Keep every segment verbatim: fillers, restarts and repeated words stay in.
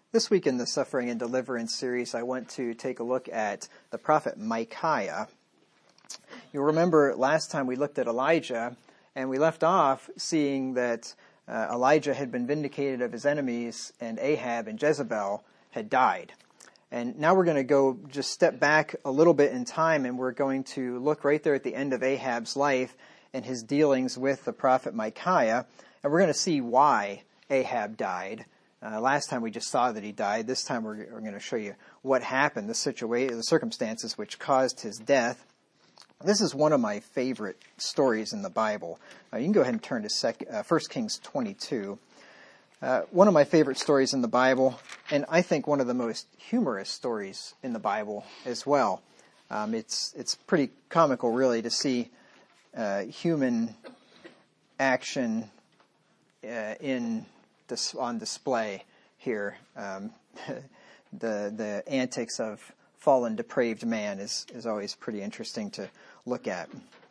This week in the Suffering and Deliverance series, I want to take a look at the prophet Micaiah. You'll remember last time we looked at Elijah, and we left off seeing that uh, Elijah had been vindicated of his enemies, and Ahab and Jezebel had died. And now we're going to go just step back a little bit in time, and we're going to look right there at the end of Ahab's life and his dealings with the prophet Micaiah, and we're going to see why Ahab died. Uh, last time we just saw that he died. This time we're, we're going to show you what happened, the situation, the circumstances which caused his death. This is one of my favorite stories in the Bible. Uh, you can go ahead and turn to sec- uh, First Kings twenty-two. Uh, one of my favorite stories in the Bible, and I think one of the most humorous stories in the Bible as well. Um, it's it's pretty comical, really, to see uh, human action uh, in this, on display here. Um, the the antics of fallen, depraved man is is always pretty interesting to look at.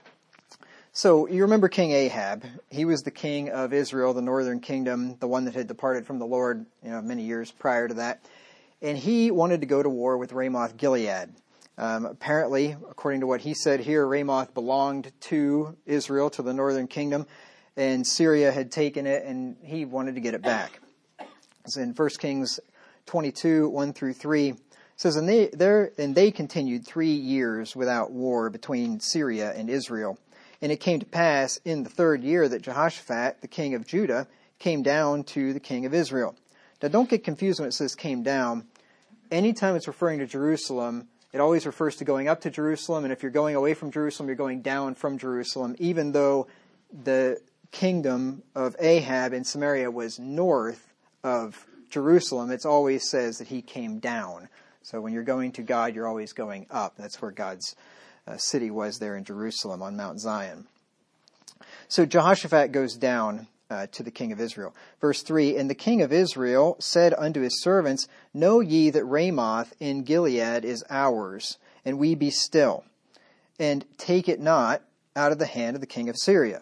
So you remember King Ahab. He was the king of Israel, the northern kingdom, the one that had departed from the Lord, you know, many years prior to that. And he wanted to go to war with Ramoth Gilead. Um, apparently, according to what he said here, Ramoth belonged to Israel, to the northern kingdom, and Syria had taken it, and he wanted to get it back. It's in First Kings twenty-two, one through three. It says, and they, there, and they continued three years without war between Syria and Israel. And it came to pass in the third year that Jehoshaphat, the king of Judah, came down to the king of Israel. Now, don't get confused when it says came down. Anytime it's referring to Jerusalem, it always refers to going up to Jerusalem. And if you're going away from Jerusalem, you're going down from Jerusalem, even though the kingdom of Ahab in Samaria was north of Jerusalem. It always says that he came down. So when you're going to God, you're always going up. That's where God's Uh, city was there in Jerusalem on Mount Zion. So Jehoshaphat goes down uh, to the king of Israel. Verse three, and the king of Israel said unto his servants, know ye that Ramoth in Gilead is ours, and we be still, and take it not out of the hand of the king of Syria.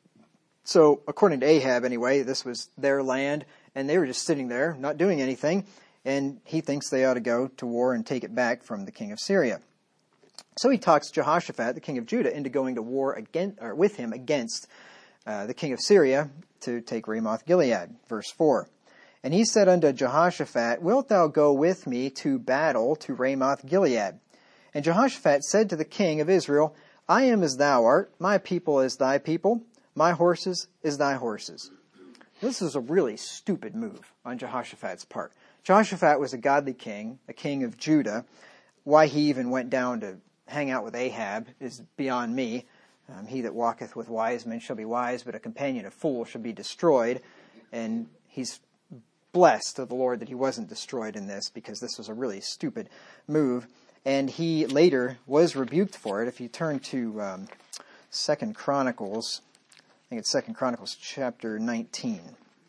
So according to Ahab anyway, this was their land, and they were just sitting there, not doing anything, and he thinks they ought to go to war and take it back from the king of Syria. So he talks Jehoshaphat, the king of Judah, into going to war against, or with him against uh, the king of Syria to take Ramoth Gilead. Verse four. And he said unto Jehoshaphat, wilt thou go with me to battle to Ramoth Gilead? And Jehoshaphat said to the king of Israel, I am as thou art, my people as thy people, my horses as thy horses. This is a really stupid move on Jehoshaphat's part. Jehoshaphat was a godly king, a king of Judah. Why he even went down to hang out with Ahab is beyond me. Um, he that walketh with wise men shall be wise, but a companion of fools shall be destroyed. And he's blessed of the Lord that he wasn't destroyed in this, because this was a really stupid move. And he later was rebuked for it. If you turn to um, Second Chronicles, I think it's Second Chronicles chapter nineteen.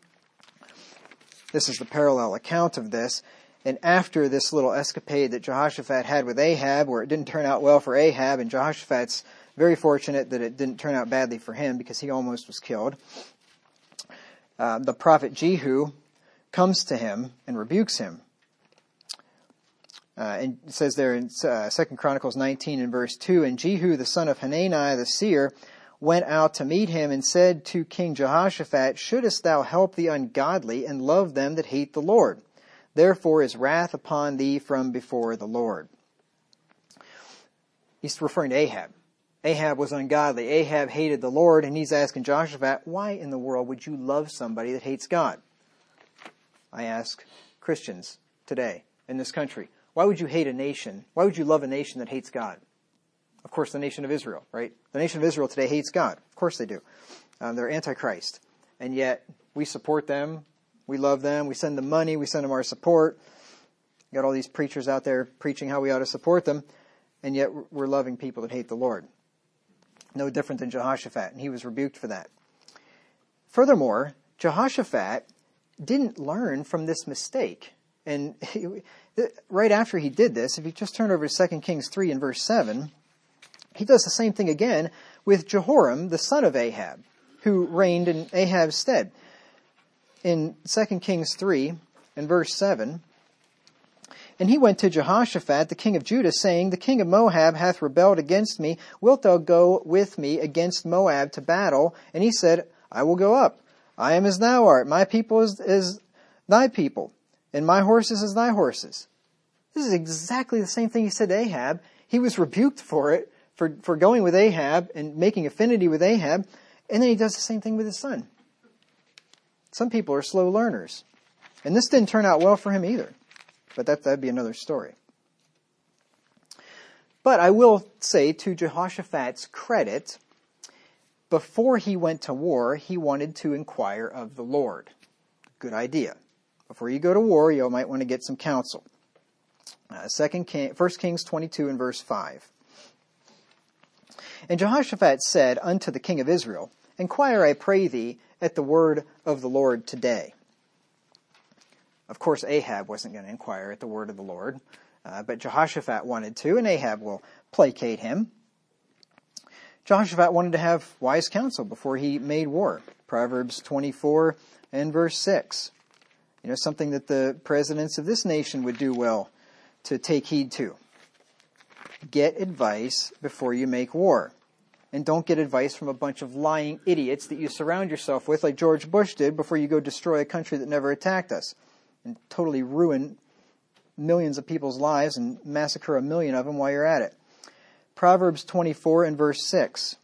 This is the parallel account of this. And after this little escapade that Jehoshaphat had with Ahab, where it didn't turn out well for Ahab, and Jehoshaphat's very fortunate that it didn't turn out badly for him because he almost was killed, uh, the prophet Jehu comes to him and rebukes him. Uh, and it says there in uh, Second Chronicles nineteen and verse two, and Jehu the son of Hanani the seer went out to meet him and said to King Jehoshaphat, shouldest thou help the ungodly and love them that hate the Lord? Therefore is wrath upon thee from before the Lord. He's referring to Ahab. Ahab was ungodly. Ahab hated the Lord, and he's asking Jehoshaphat, why in the world would you love somebody that hates God? I ask Christians today in this country, why would you hate a nation? Why would you love a nation that hates God? Of course, the nation of Israel, right? The nation of Israel today hates God. Of course they do. Um, they're antichrist. And yet we support them. We love them. We send them money. We send them our support. Got all these preachers out there preaching how we ought to support them. And yet we're loving people that hate the Lord. No different than Jehoshaphat. And he was rebuked for that. Furthermore, Jehoshaphat didn't learn from this mistake. And he, right after he did this, if you just turn over to Second Kings three and verse seven, he does the same thing again with Jehoram, the son of Ahab, who reigned in Ahab's stead. In Second Kings three and verse seven, And he went to Jehoshaphat, the king of Judah, saying, The king of Moab hath rebelled against me. Wilt thou go with me against Moab to battle? And he said, I will go up. I am as thou art. My people is, is thy people, and my horses as thy horses. This is exactly the same thing he said to Ahab. He was rebuked for it, for, for going with Ahab and making affinity with Ahab. And then he does the same thing with his son. Some people are slow learners. And this didn't turn out well for him either. But that, that'd be another story. But I will say, to Jehoshaphat's credit, before he went to war, he wanted to inquire of the Lord. Good idea. Before you go to war, you might want to get some counsel. Uh, Second King, First Kings twenty-two and verse five. And Jehoshaphat said unto the king of Israel, Inquire, I pray thee, at the word of the Lord today. Of course, Ahab wasn't going to inquire at the word of the Lord, uh, but Jehoshaphat wanted to, and Ahab will placate him. Jehoshaphat wanted to have wise counsel before he made war. Proverbs twenty-four and verse six. You know, something that the presidents of this nation would do well to take heed to. Get advice before you make war. And don't get advice from a bunch of lying idiots that you surround yourself with, like George Bush did, before you go destroy a country that never attacked us and totally ruin millions of people's lives and massacre a million of them while you're at it. Proverbs twenty-four and verse six.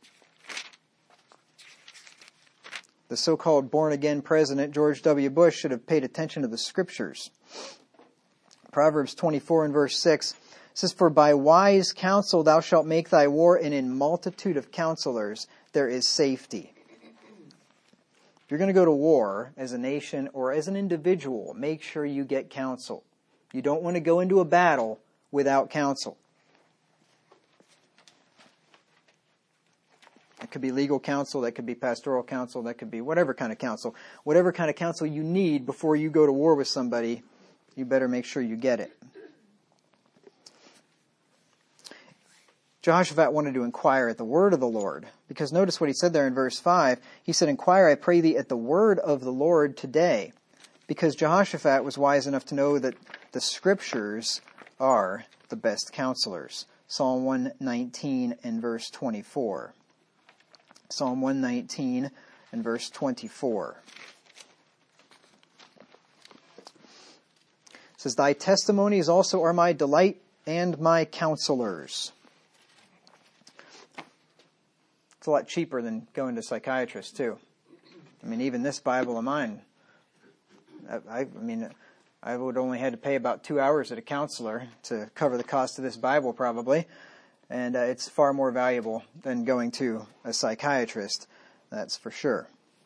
The so-called born-again president, George W. Bush, should have paid attention to the scriptures. Proverbs twenty-four and verse six says, For by wise counsel thou shalt make thy war, and in multitude of counselors there is safety. If you're going to go to war as a nation or as an individual, make sure you get counsel. You don't want to go into a battle without counsel. It could be legal counsel, that could be pastoral counsel, that could be whatever kind of counsel. Whatever kind of counsel you need before you go to war with somebody, you better make sure you get it. Jehoshaphat wanted to inquire at the word of the Lord, because notice what he said there in verse five. He said, Inquire, I pray thee, at the word of the Lord today. Because Jehoshaphat was wise enough to know that the scriptures are the best counselors. Psalm one nineteen and verse twenty-four. Psalm one nineteen and verse twenty-four. It says, Thy testimonies also are my delight and my counselors. It's a lot cheaper than going to psychiatrists, too. I mean, even this Bible of mine, I, I mean, I would only had to pay about two hours at a counselor to cover the cost of this Bible, probably. And uh, it's far more valuable than going to a psychiatrist, that's for sure.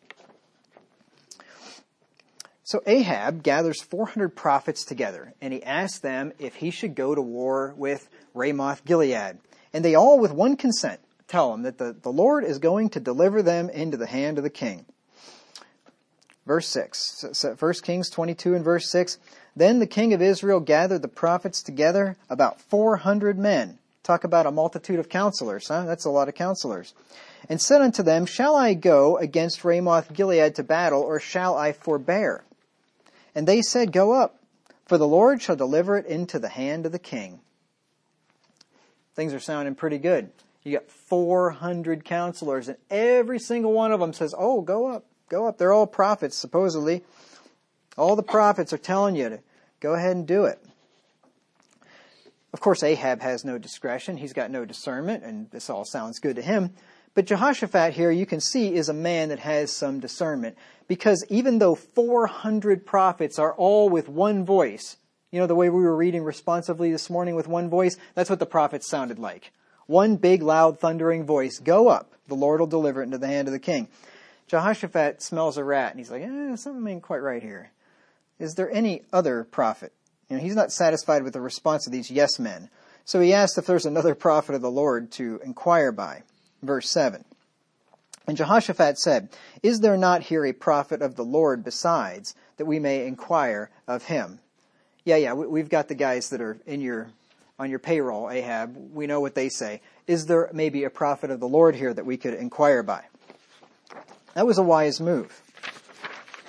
So Ahab gathers four hundred prophets together, and he asks them if he should go to war with Ramoth Gilead. And they all, with one consent, tell him that the, the Lord is going to deliver them into the hand of the king. Verse six, so First Kings twenty-two and verse six, Then the king of Israel gathered the prophets together, about four hundred men. Talk about a multitude of counselors, huh? That's a lot of counselors. And said unto them, Shall I go against Ramoth Gilead to battle, or shall I forbear? And they said, Go up, for the Lord shall deliver it into the hand of the king. Things are sounding pretty good. You got four hundred counselors, and every single one of them says, Oh, go up, go up. They're all prophets, supposedly. All the prophets are telling you to go ahead and do it. Of course, Ahab has no discretion. He's got no discernment, and this all sounds good to him. But Jehoshaphat here, you can see, is a man that has some discernment. Because even though four hundred prophets are all with one voice, you know, the way we were reading responsively this morning with one voice, that's what the prophets sounded like. One big, loud, thundering voice, Go up, the Lord will deliver it into the hand of the king. Jehoshaphat smells a rat, and he's like, eh, something ain't quite right here. Is there any other prophet? You know, he's not satisfied with the response of these yes men. So he asked if there's another prophet of the Lord to inquire by. Verse seven. And Jehoshaphat said, Is there not here a prophet of the Lord besides, that we may inquire of him? Yeah, yeah, we've got the guys that are in your on your payroll, Ahab. We know what they say. Is there maybe a prophet of the Lord here that we could inquire by? That was a wise move.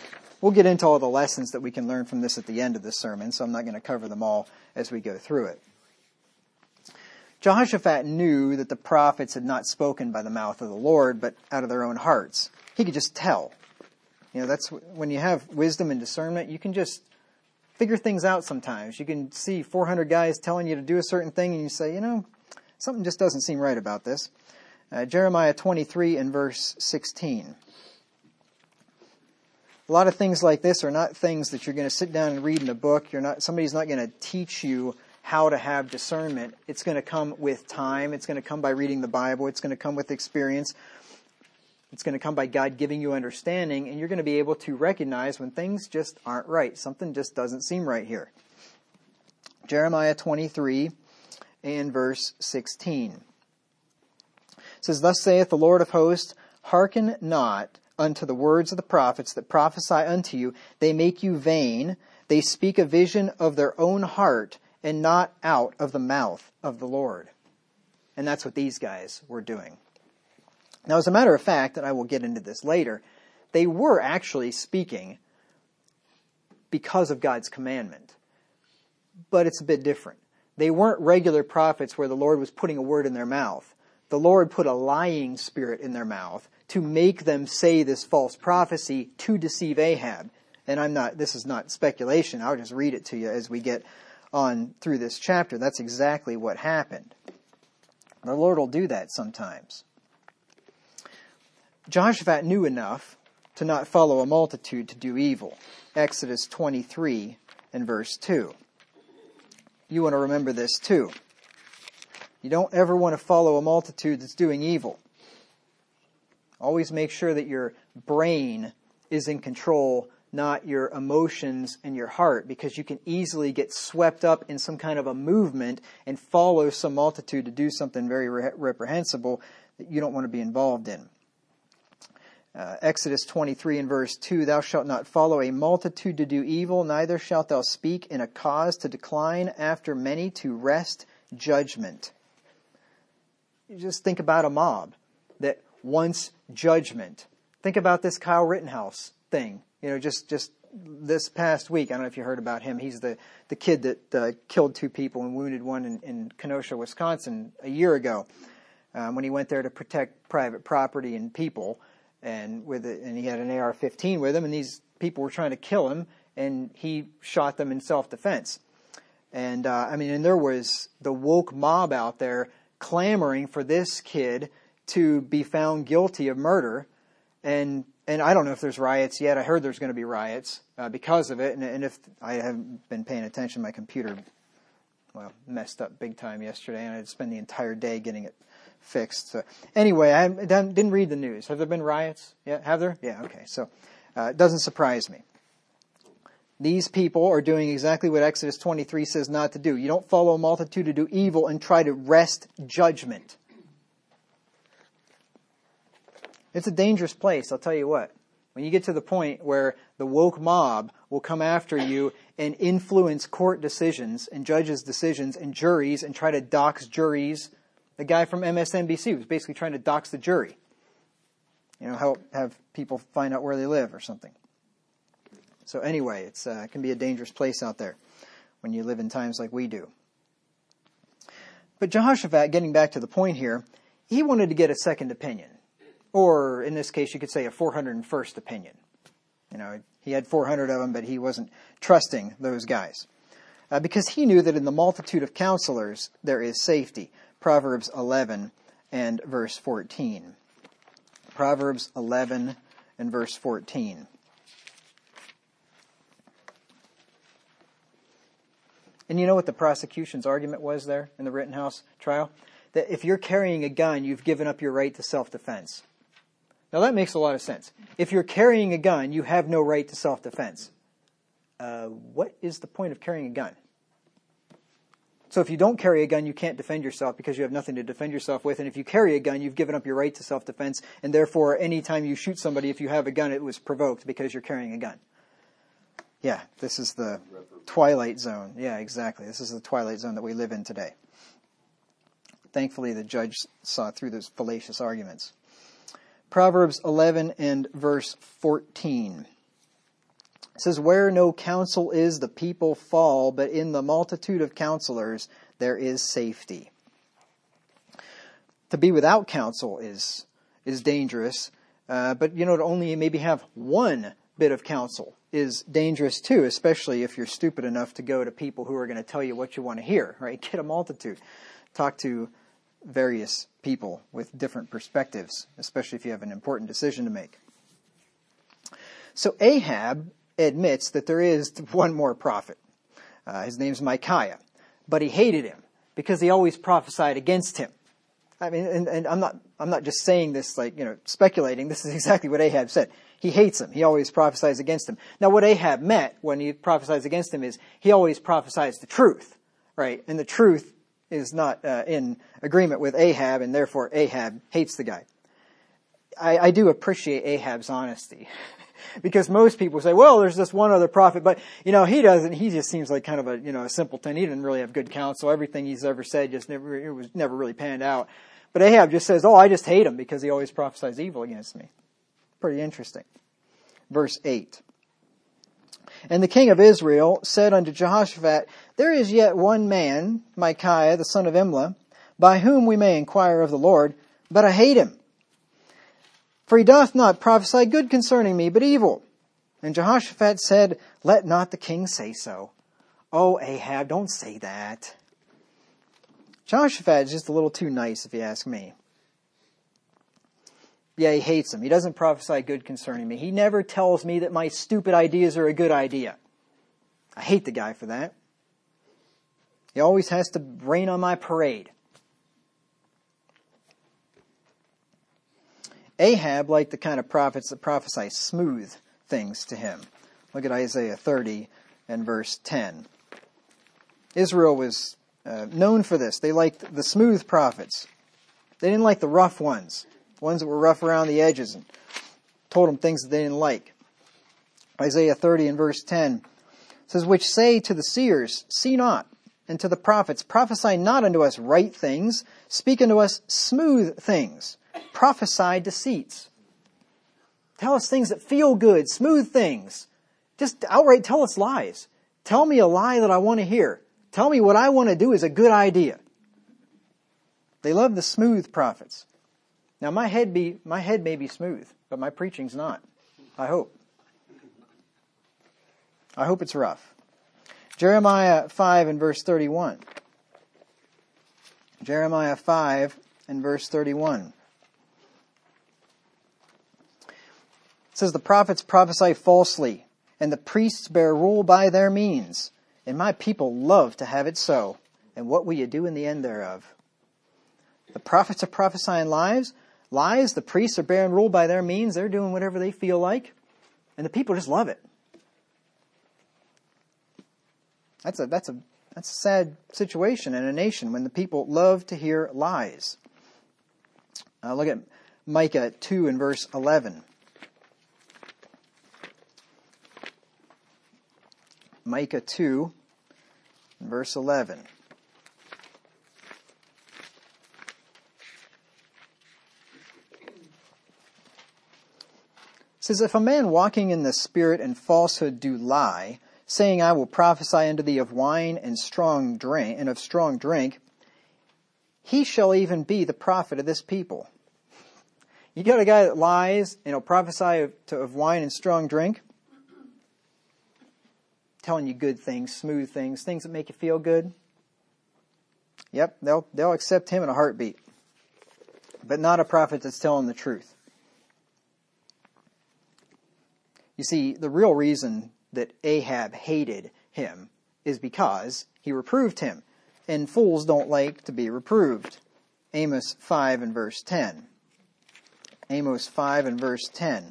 we'll get into all the lessons that we can learn from this at the end of this sermon, so I'm not going to cover them all as we go through it. Jehoshaphat knew that the prophets had not spoken by the mouth of the Lord, but out of their own hearts. He could just tell. You know, that's when you have wisdom and discernment, you can just figure things out sometimes. You can see four hundred guys telling you to do a certain thing, and you say, you know, something just doesn't seem right about this. Uh, Jeremiah twenty-three and verse sixteen. A lot of things like this are not things that you're going to sit down and read in a book. You're not, somebody's not going to teach you how to have discernment. It's going to come with time. It's going to come by reading the Bible. It's going to come with experience. It's going to come by God giving you understanding, and you're going to be able to recognize when things just aren't right. Something just doesn't seem right here. Jeremiah twenty-three and verse sixteen. It says, Thus saith the Lord of hosts, hearken not unto the words of the prophets that prophesy unto you. They make you vain. They speak a vision of their own heart, and not out of the mouth of the Lord. And that's what these guys were doing. Now, as a matter of fact, and I will get into this later, they were actually speaking because of God's commandment. But it's a bit different. They weren't regular prophets where the Lord was putting a word in their mouth. The Lord put a lying spirit in their mouth to make them say this false prophecy to deceive Ahab. And I'm not, this is not speculation. I'll just read it to you as we get on through this chapter. That's exactly what happened. The Lord will do that sometimes. Jehoshaphat knew enough to not follow a multitude to do evil. Exodus twenty-three and verse two. You want to remember this too. You don't ever want to follow a multitude that's doing evil. Always make sure that your brain is in control, not your emotions and your heart, because you can easily get swept up in some kind of a movement and follow some multitude to do something very re- reprehensible that you don't want to be involved in. Uh, Exodus twenty-three and verse two, Thou shalt not follow a multitude to do evil, neither shalt thou speak in a cause to decline after many to wrest judgment. You just think about a mob that wants judgment. Think about this Kyle Rittenhouse thing. You know, just, just this past week, I don't know if you heard about him. He's the, the kid that uh, killed two people and wounded one in, in Kenosha, Wisconsin a year ago um, when he went there to protect private property and people. And with it, and he had an A R fifteen with him, and these people were trying to kill him, and he shot them in self-defense. And, uh, I mean, and there was the woke mob out there clamoring for this kid to be found guilty of murder. And and I don't know if there's riots yet. I heard there's going to be riots uh, because of it. And, and if I haven't been paying attention, my computer, well, messed up big time yesterday, and I had to spend the entire day getting it fixed. So anyway, I didn't read the news. Have there been riots? Yeah, have there? Yeah, okay. So uh, it doesn't surprise me. These people are doing exactly what Exodus twenty-three says not to do. You don't follow a multitude to do evil and try to wrest judgment. It's a dangerous place, I'll tell you what. When you get to the point where the woke mob will come after you and influence court decisions and judges' decisions and juries and try to dox juries. The guy from M S N B C was basically trying to dox the jury. You know, help have people find out where they live or something. So anyway, it's, uh, it can be a dangerous place out there when you live in times like we do. But Jehoshaphat, getting back to the point here, he wanted to get a second opinion. Or in this case, you could say a four hundred first opinion. You know, he had four hundred of them, but he wasn't trusting those guys. Uh, because he knew that in the multitude of counselors, there is safety. Proverbs eleven and verse fourteen. Proverbs eleven and verse fourteen. And you know what the prosecution's argument was there in the Rittenhouse trial? That if you're carrying a gun, you've given up your right to self-defense. Now that makes a lot of sense. If you're carrying a gun, you have no right to self-defense. Uh, what is the point of carrying a gun? So if you don't carry a gun, you can't defend yourself because you have nothing to defend yourself with. And if you carry a gun, you've given up your right to self-defense. And therefore, any time you shoot somebody, if you have a gun, it was provoked because you're carrying a gun. Yeah, this is the twilight zone. Yeah, exactly. This is the twilight zone that we live in today. Thankfully, the judge saw through those fallacious arguments. Proverbs eleven and verse fourteen. It says, where no counsel is, the people fall, but in the multitude of counselors there is safety. To be without counsel is is dangerous, uh, but you know, to only maybe have one bit of counsel is dangerous too, especially if you're stupid enough to go to people who are going to tell you what you want to hear, right? Get a multitude. Talk to various people with different perspectives, especially if you have an important decision to make. So Ahab admits that there is one more prophet. Uh, his name's Micaiah. But he hated him because he always prophesied against him. I mean, and, and I'm not, I'm not just saying this like, you know, speculating. This is exactly what Ahab said. He hates him. He always prophesies against him. Now, what Ahab meant when he prophesies against him is he always prophesies the truth, right? And the truth is not uh, in agreement with Ahab, and therefore Ahab hates the guy. I, I do appreciate Ahab's honesty. Because most people say, well, there's this one other prophet, but, you know, he doesn't, he just seems like kind of a, you know, a simpleton. He didn't really have good counsel. Everything he's ever said just never, it was never really panned out. But Ahab just says, oh, I just hate him because he always prophesies evil against me. Pretty interesting. Verse eight. And the king of Israel said unto Jehoshaphat, there is yet one man, Micaiah, the son of Imlah, by whom we may inquire of the Lord, but I hate him. For he doth not prophesy good concerning me, but evil. And Jehoshaphat said, let not the king say so. Oh, Ahab, don't say that. Jehoshaphat is just a little too nice, if you ask me. Yeah, he hates him. He doesn't prophesy good concerning me. He never tells me that my stupid ideas are a good idea. I hate the guy for that. He always has to rain on my parade. Ahab liked the kind of prophets that prophesy smooth things to him. Look at Isaiah thirty and verse ten. Israel was uh, known for this. They liked the smooth prophets. They didn't like the rough ones, ones that were rough around the edges and told them things that they didn't like. Isaiah thirty and verse ten says, which say to the seers, see not, and to the prophets, prophesy not unto us right things, speak unto us smooth things. Prophesy deceits. Tell us things that feel good, smooth things. Just outright tell us lies. Tell me a lie that I want to hear. Tell me what I want to do is a good idea. They love the smooth prophets. Now my head be my head may be smooth, but my preaching's not. I hope. I hope it's rough. Jeremiah five and verse thirty-one. Jeremiah five and verse thirty-one. It says, the prophets prophesy falsely, and the priests bear rule by their means. And my people love to have it so. And what will you do in the end thereof? The prophets are prophesying lies. Lies. The priests are bearing rule by their means. They're doing whatever they feel like. And the people just love it. That's a, that's a, that's a sad situation in a nation when the people love to hear lies. Uh, look at Micah two and verse eleven. Micah two, verse eleven. It says, if a man walking in the Spirit and falsehood do lie, saying, I will prophesy unto thee of wine and strong drink, and of strong drink, he shall even be the prophet of this people. You got a guy that lies and he'll prophesy of, to, of wine and strong drink, telling you good things, smooth things, things that make you feel good. Yep, they'll they'll accept him in a heartbeat. But not a prophet that's telling the truth. You see, the real reason that Ahab hated him is because he reproved him. And fools don't like to be reproved. Amos five and verse ten. Amos five and verse ten.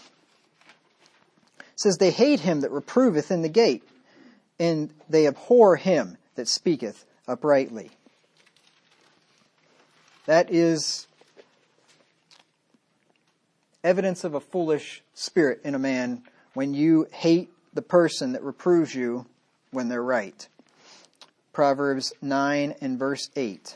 It says, they hate him that reproveth in the gate, and they abhor him that speaketh uprightly. That is evidence of a foolish spirit in a man when you hate the person that reproves you when they're right. Proverbs nine and verse eight.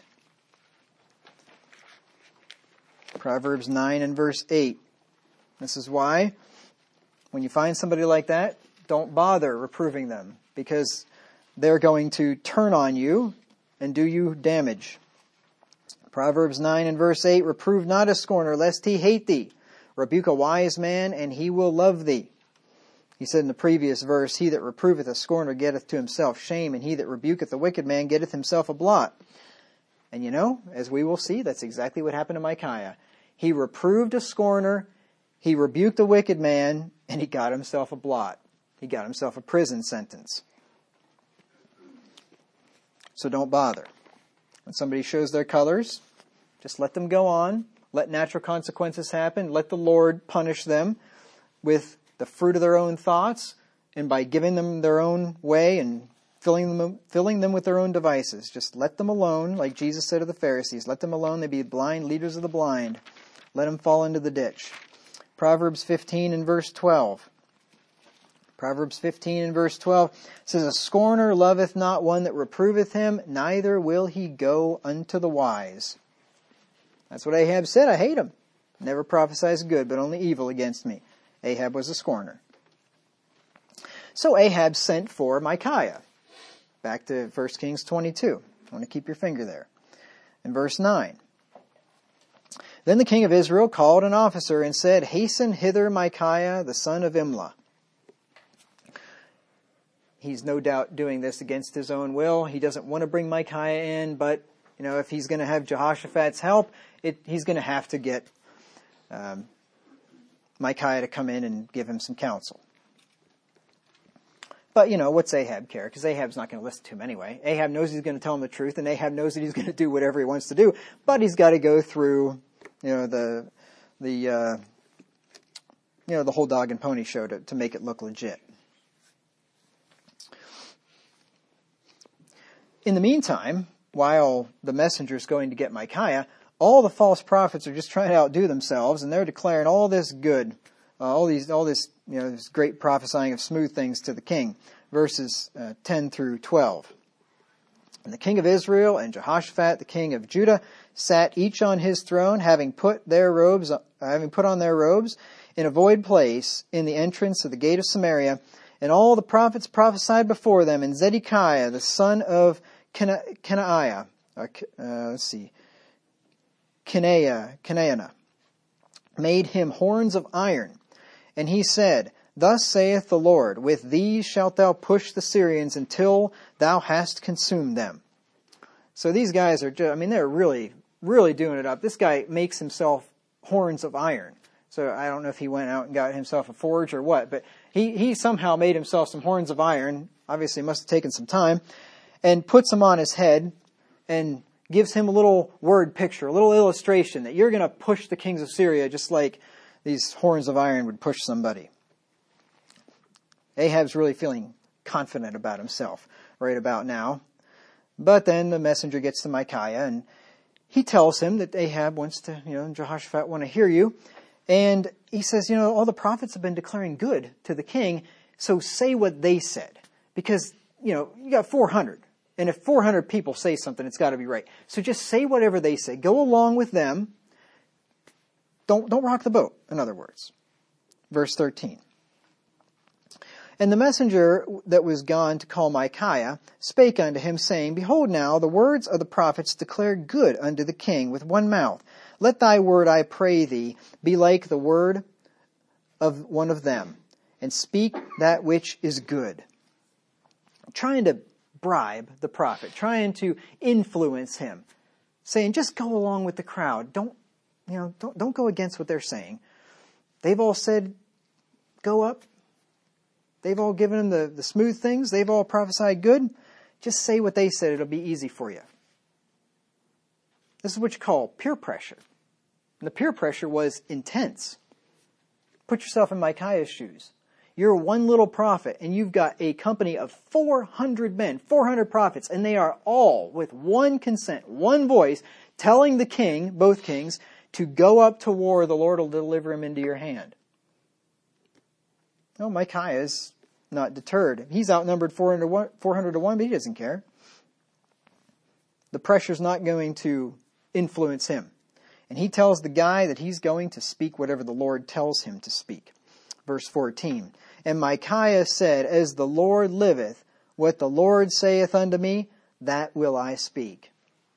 Proverbs nine and verse eight. This is why, when you find somebody like that, don't bother reproving them, because they're going to turn on you and do you damage. Proverbs nine and verse eight, reprove not a scorner, lest he hate thee. Rebuke a wise man, and he will love thee. He said in the previous verse, he that reproveth a scorner getteth to himself shame, and he that rebuketh a wicked man getteth himself a blot. And you know, as we will see, that's exactly what happened to Micaiah. He reproved a scorner, he rebuked a wicked man, and he got himself a blot. He got himself a prison sentence. So don't bother. When somebody shows their colors, just let them go on. Let natural consequences happen. Let the Lord punish them with the fruit of their own thoughts, and by giving them their own way and filling them, filling them with their own devices. Just let them alone, like Jesus said to the Pharisees. Let them alone. They be blind leaders of the blind. Let them fall into the ditch. Proverbs fifteen and verse twelve. Proverbs fifteen and verse twelve says, a scorner loveth not one that reproveth him, neither will he go unto the wise. That's what Ahab said. I hate him. Never prophesies good, but only evil against me. Ahab was a scorner. So Ahab sent for Micaiah. Back to First Kings twenty-two. I want to keep your finger there. In verse nine. Then the king of Israel called an officer and said, hasten hither Micaiah, the son of Imlah. He's no doubt doing this against his own will. He doesn't want to bring Micaiah in, but you know, if he's going to have Jehoshaphat's help, it, he's going to have to get um, Micaiah to come in and give him some counsel. But, you know, what's Ahab care? Because Ahab's not going to listen to him anyway. Ahab knows he's going to tell him the truth, and Ahab knows that he's going to do whatever he wants to do. But he's got to go through, you know, the the uh, you know the whole dog and pony show to, to make it look legit. In the meantime, while the messenger is going to get Micaiah, all the false prophets are just trying to outdo themselves, and they're declaring all this good, uh, all these, all this, you know, this great prophesying of smooth things to the king. Verses uh, ten through twelve. And the king of Israel and Jehoshaphat, the king of Judah, sat each on his throne, having put their robes, uh, having put on their robes, in a void place in the entrance of the gate of Samaria. And all the prophets prophesied before them, and Zedekiah, the son of Kena- Kenaiah, or, uh, let's see, Kenaiah, Kenaiah, made him horns of iron. And he said, thus saith the Lord, with these shalt thou push the Syrians until thou hast consumed them. So these guys are, just, I mean, they're really, really doing it up. This guy makes himself horns of iron. So I don't know if he went out and got himself a forge or what, but he, he somehow made himself some horns of iron. Obviously must have taken some time. And puts them on his head and gives him a little word picture, a little illustration that you're going to push the kings of Syria just like these horns of iron would push somebody. Ahab's really feeling confident about himself right about now. But then the messenger gets to Micaiah and he tells him that Ahab wants to, you know, and Jehoshaphat want to hear you. And he says, you know, all the prophets have been declaring good to the king, so say what they said. Because, you know, you got four hundred. And if four hundred people say something, it's got to be right. So just say whatever they say. Go along with them. Don't, don't rock the boat, in other words. Verse thirteen. And the messenger that was gone to call Micaiah spake unto him, saying, behold now, the words of the prophets declare good unto the king with one mouth. Let thy word, I pray thee, be like the word of one of them, and speak that which is good. Trying to bribe the prophet, trying to influence him, saying, just go along with the crowd. Don't, you know, don't, don't go against what they're saying. They've all said, go up. They've all given him the, the smooth things. They've all prophesied good. Just say what they said. It'll be easy for you. This is what you call peer pressure. And the peer pressure was intense. Put yourself in Micaiah's shoes. You're one little prophet, and you've got a company of four hundred men, four hundred prophets, and they are all, with one consent, one voice, telling the king, both kings, to go up to war. The Lord will deliver him into your hand. No, Micaiah's not deterred. He's outnumbered four hundred to one, but he doesn't care. The pressure's not going to influence him. And he tells the guy that he's going to speak whatever the Lord tells him to speak. Verse fourteen. And Micaiah said, As the Lord liveth, what the Lord saith unto me, that will I speak.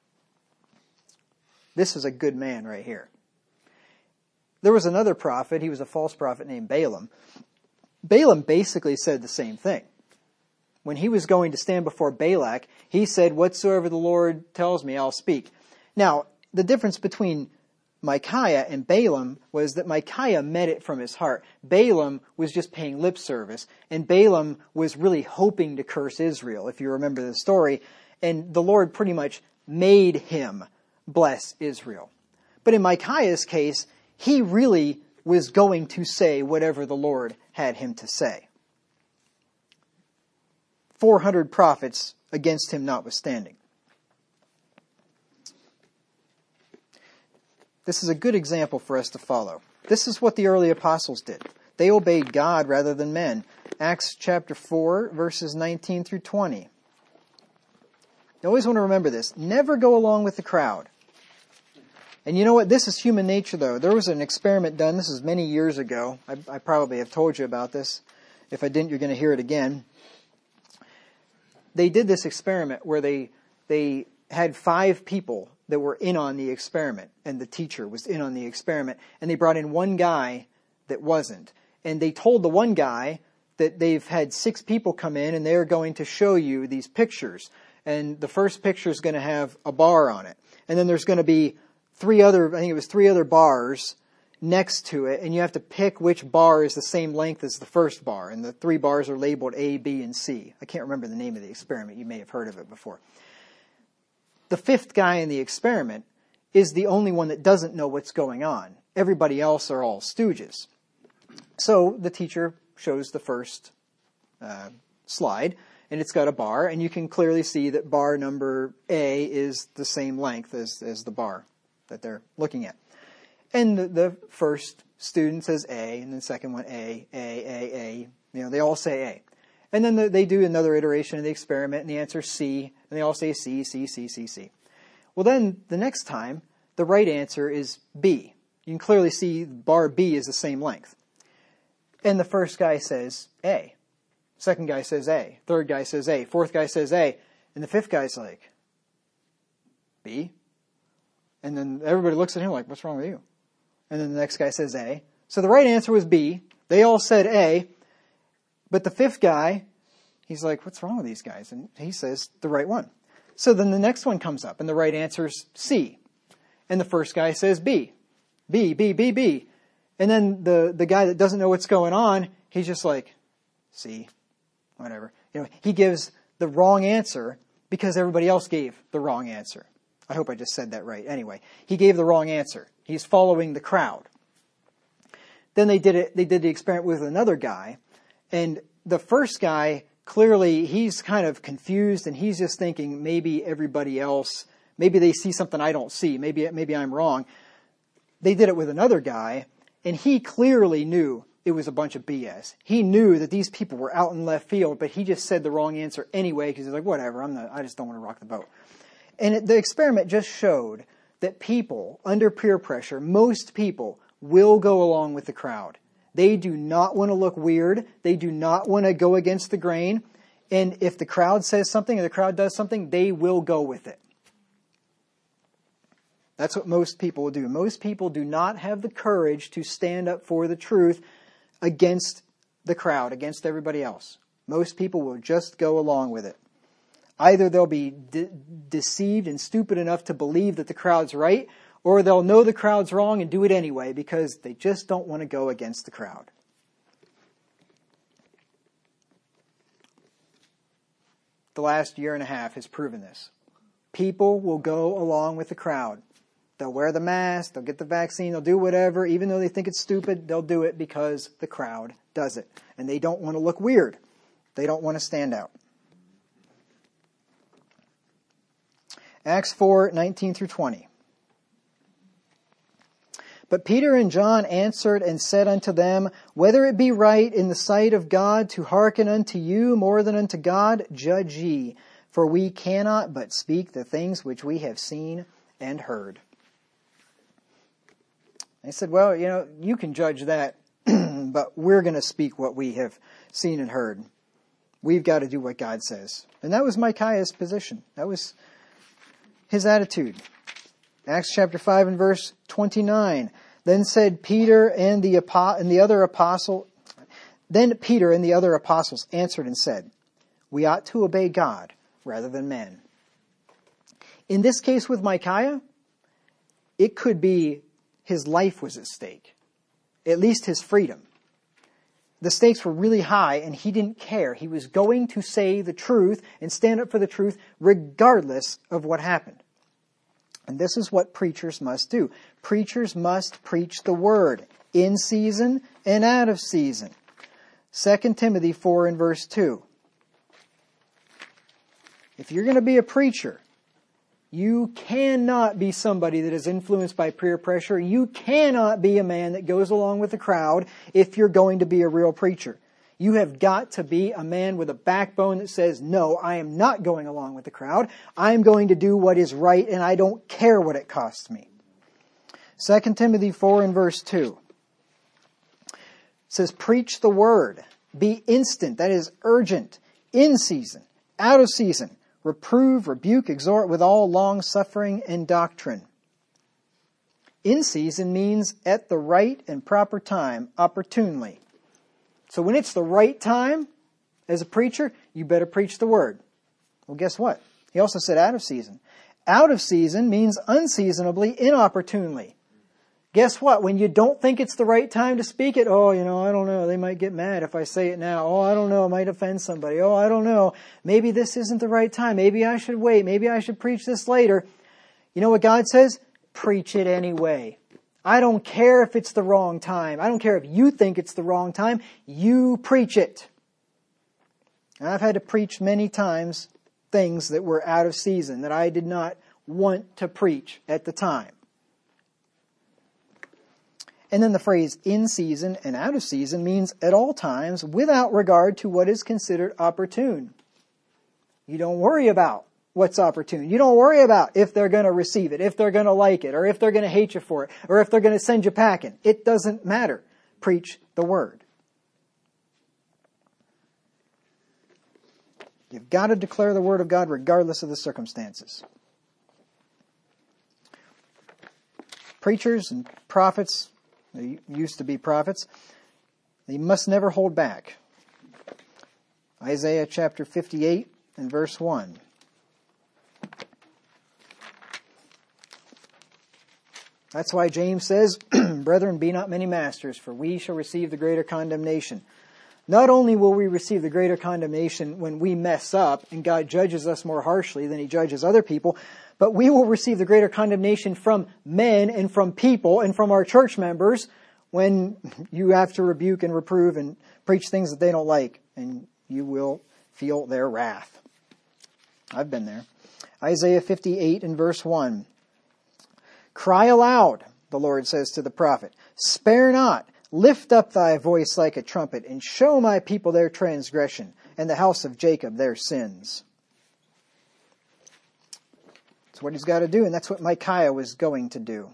This is a good man right here. There was another prophet, he was a false prophet named Balaam. Balaam basically said the same thing. When he was going to stand before Balak, he said, Whatsoever the Lord tells me, I'll speak. Now, the difference between Micaiah and Balaam was that Micaiah meant it from his heart. Balaam was just paying lip service, and Balaam was really hoping to curse Israel, if you remember the story. And the Lord pretty much made him bless Israel. But in Micaiah's case, he really was going to say whatever the Lord had him to say. four hundred prophets against him notwithstanding. This is a good example for us to follow. This is what the early apostles did. They obeyed God rather than men. Acts chapter four, verses nineteen through twenty. You always want to remember this. Never go along with the crowd. And you know what? This is human nature, though. There was an experiment done. This is many years ago. I, I probably have told you about this. If I didn't, you're going to hear it again. They did this experiment where they they had five people that were in on the experiment, and the teacher was in on the experiment, and they brought in one guy that wasn't. And they told the one guy that they've had six people come in, and they're going to show you these pictures. And the first picture is going to have a bar on it. And then there's going to be three other, I think it was three other bars next to it, and you have to pick which bar is the same length as the first bar. And the three bars are labeled A, B, and C. I can't remember the name of the experiment. You may have heard of it before. The fifth guy in the experiment is the only one that doesn't know what's going on. Everybody else are all stooges. So the teacher shows the first uh, slide, and it's got a bar, and you can clearly see that bar number A is the same length as, as the bar that they're looking at. And the, the first student says A, and the second one A, A, A, A. You know, they all say A. And then the, they do another iteration of the experiment, and the answer is C, and they all say C, C, C, C, C. Well, then the next time, the right answer is B. You can clearly see bar B is the same length. And the first guy says A. Second guy says A. Third guy says A. Fourth guy says A. And the fifth guy's like, B? And then everybody looks at him like, what's wrong with you? And then the next guy says A. So the right answer was B. They all said A. But the fifth guy, he's like, what's wrong with these guys? And he says the right one. So then the next one comes up, and the right answer is C. And the first guy says B. B, B, B, B. And then the, the guy that doesn't know what's going on, he's just like, C, whatever. You know, he gives the wrong answer because everybody else gave the wrong answer. I hope I just said that right. Anyway, he gave the wrong answer. He's following the crowd. Then they did it. They did the experiment with another guy, and the first guy, clearly he's kind of confused, and he's just thinking maybe everybody else, maybe they see something I don't see. Maybe maybe I'm wrong. They did it with another guy, and he clearly knew it was a bunch of B S. He knew that these people were out in left field, but he just said the wrong answer anyway because he's like, whatever, I'm not, I just don't want to rock the boat. And it, the experiment just showed that people, under peer pressure, most people will go along with the crowd. They do not want to look weird. They do not want to go against the grain. And if the crowd says something or the crowd does something, they will go with it. That's what most people will do. Most people do not have the courage to stand up for the truth against the crowd, against everybody else. Most people will just go along with it. Either they'll be de- deceived and stupid enough to believe that the crowd's right, or they'll know the crowd's wrong and do it anyway because they just don't want to go against the crowd. The last year and a half has proven this. People will go along with the crowd. They'll wear the mask, they'll get the vaccine, they'll do whatever. Even though they think it's stupid, they'll do it because the crowd does it. And they don't want to look weird. They don't want to stand out. Acts four, nineteen through twenty. But Peter and John answered and said unto them, Whether it be right in the sight of God to hearken unto you more than unto God, judge ye. For we cannot but speak the things which we have seen and heard. They said, well, you know, you can judge that, but we're going to speak what we have seen and heard. We've got to do what God says. And that was Micaiah's position. That was his attitude. Acts chapter five and verse twenty-nine. Then said Peter and the, and the other apostle, then Peter and the other apostles answered and said, we ought to obey God rather than men. In this case with Micaiah, it could be his life was at stake. At least his freedom. The stakes were really high and he didn't care. He was going to say the truth and stand up for the truth regardless of what happened. And this is what preachers must do. Preachers must preach the word in season and out of season. Second Timothy four and verse two. If you're going to be a preacher, you cannot be somebody that is influenced by peer pressure. You cannot be a man that goes along with the crowd if you're going to be a real preacher. You have got to be a man with a backbone that says, no, I am not going along with the crowd. I'm going to do what is right and I don't care what it costs me. Second Timothy four and verse two. It says, preach the word. Be instant, that is urgent, in season, out of season. Reprove, rebuke, exhort with all long suffering and doctrine. In season means at the right and proper time, opportunely. So when it's the right time, as a preacher, you better preach the word. Well, guess what? He also said out of season. Out of season means unseasonably, inopportunely. Guess what? When you don't think it's the right time to speak it, oh, you know, I don't know, they might get mad if I say it now. Oh, I don't know, it might offend somebody. Oh, I don't know, maybe this isn't the right time. Maybe I should wait. Maybe I should preach this later. You know what God says? Preach it anyway. I don't care if it's the wrong time. I don't care if you think it's the wrong time. You preach it. And I've had to preach many times things that were out of season, that I did not want to preach at the time. And then the phrase in season and out of season means at all times without regard to what is considered opportune. You don't worry about what's opportune. You don't worry about if they're going to receive it, if they're going to like it, or if they're going to hate you for it, or if they're going to send you packing. It doesn't matter. Preach the word. You've got to declare the word of God regardless of the circumstances. Preachers and prophets, they used to be prophets, they must never hold back. Isaiah chapter fifty-eight and verse one. That's why James says, brethren, be not many masters, for we shall receive the greater condemnation. Not only will we receive the greater condemnation when we mess up and God judges us more harshly than he judges other people, but we will receive the greater condemnation from men and from people and from our church members when you have to rebuke and reprove and preach things that they don't like, and you will feel their wrath. I've been there. Isaiah fifty-eight and verse one. Cry aloud, the Lord says to the prophet. Spare not. Lift up thy voice like a trumpet, and show my people their transgression, and the house of Jacob their sins. That's what he's got to do, and that's what Micaiah was going to do.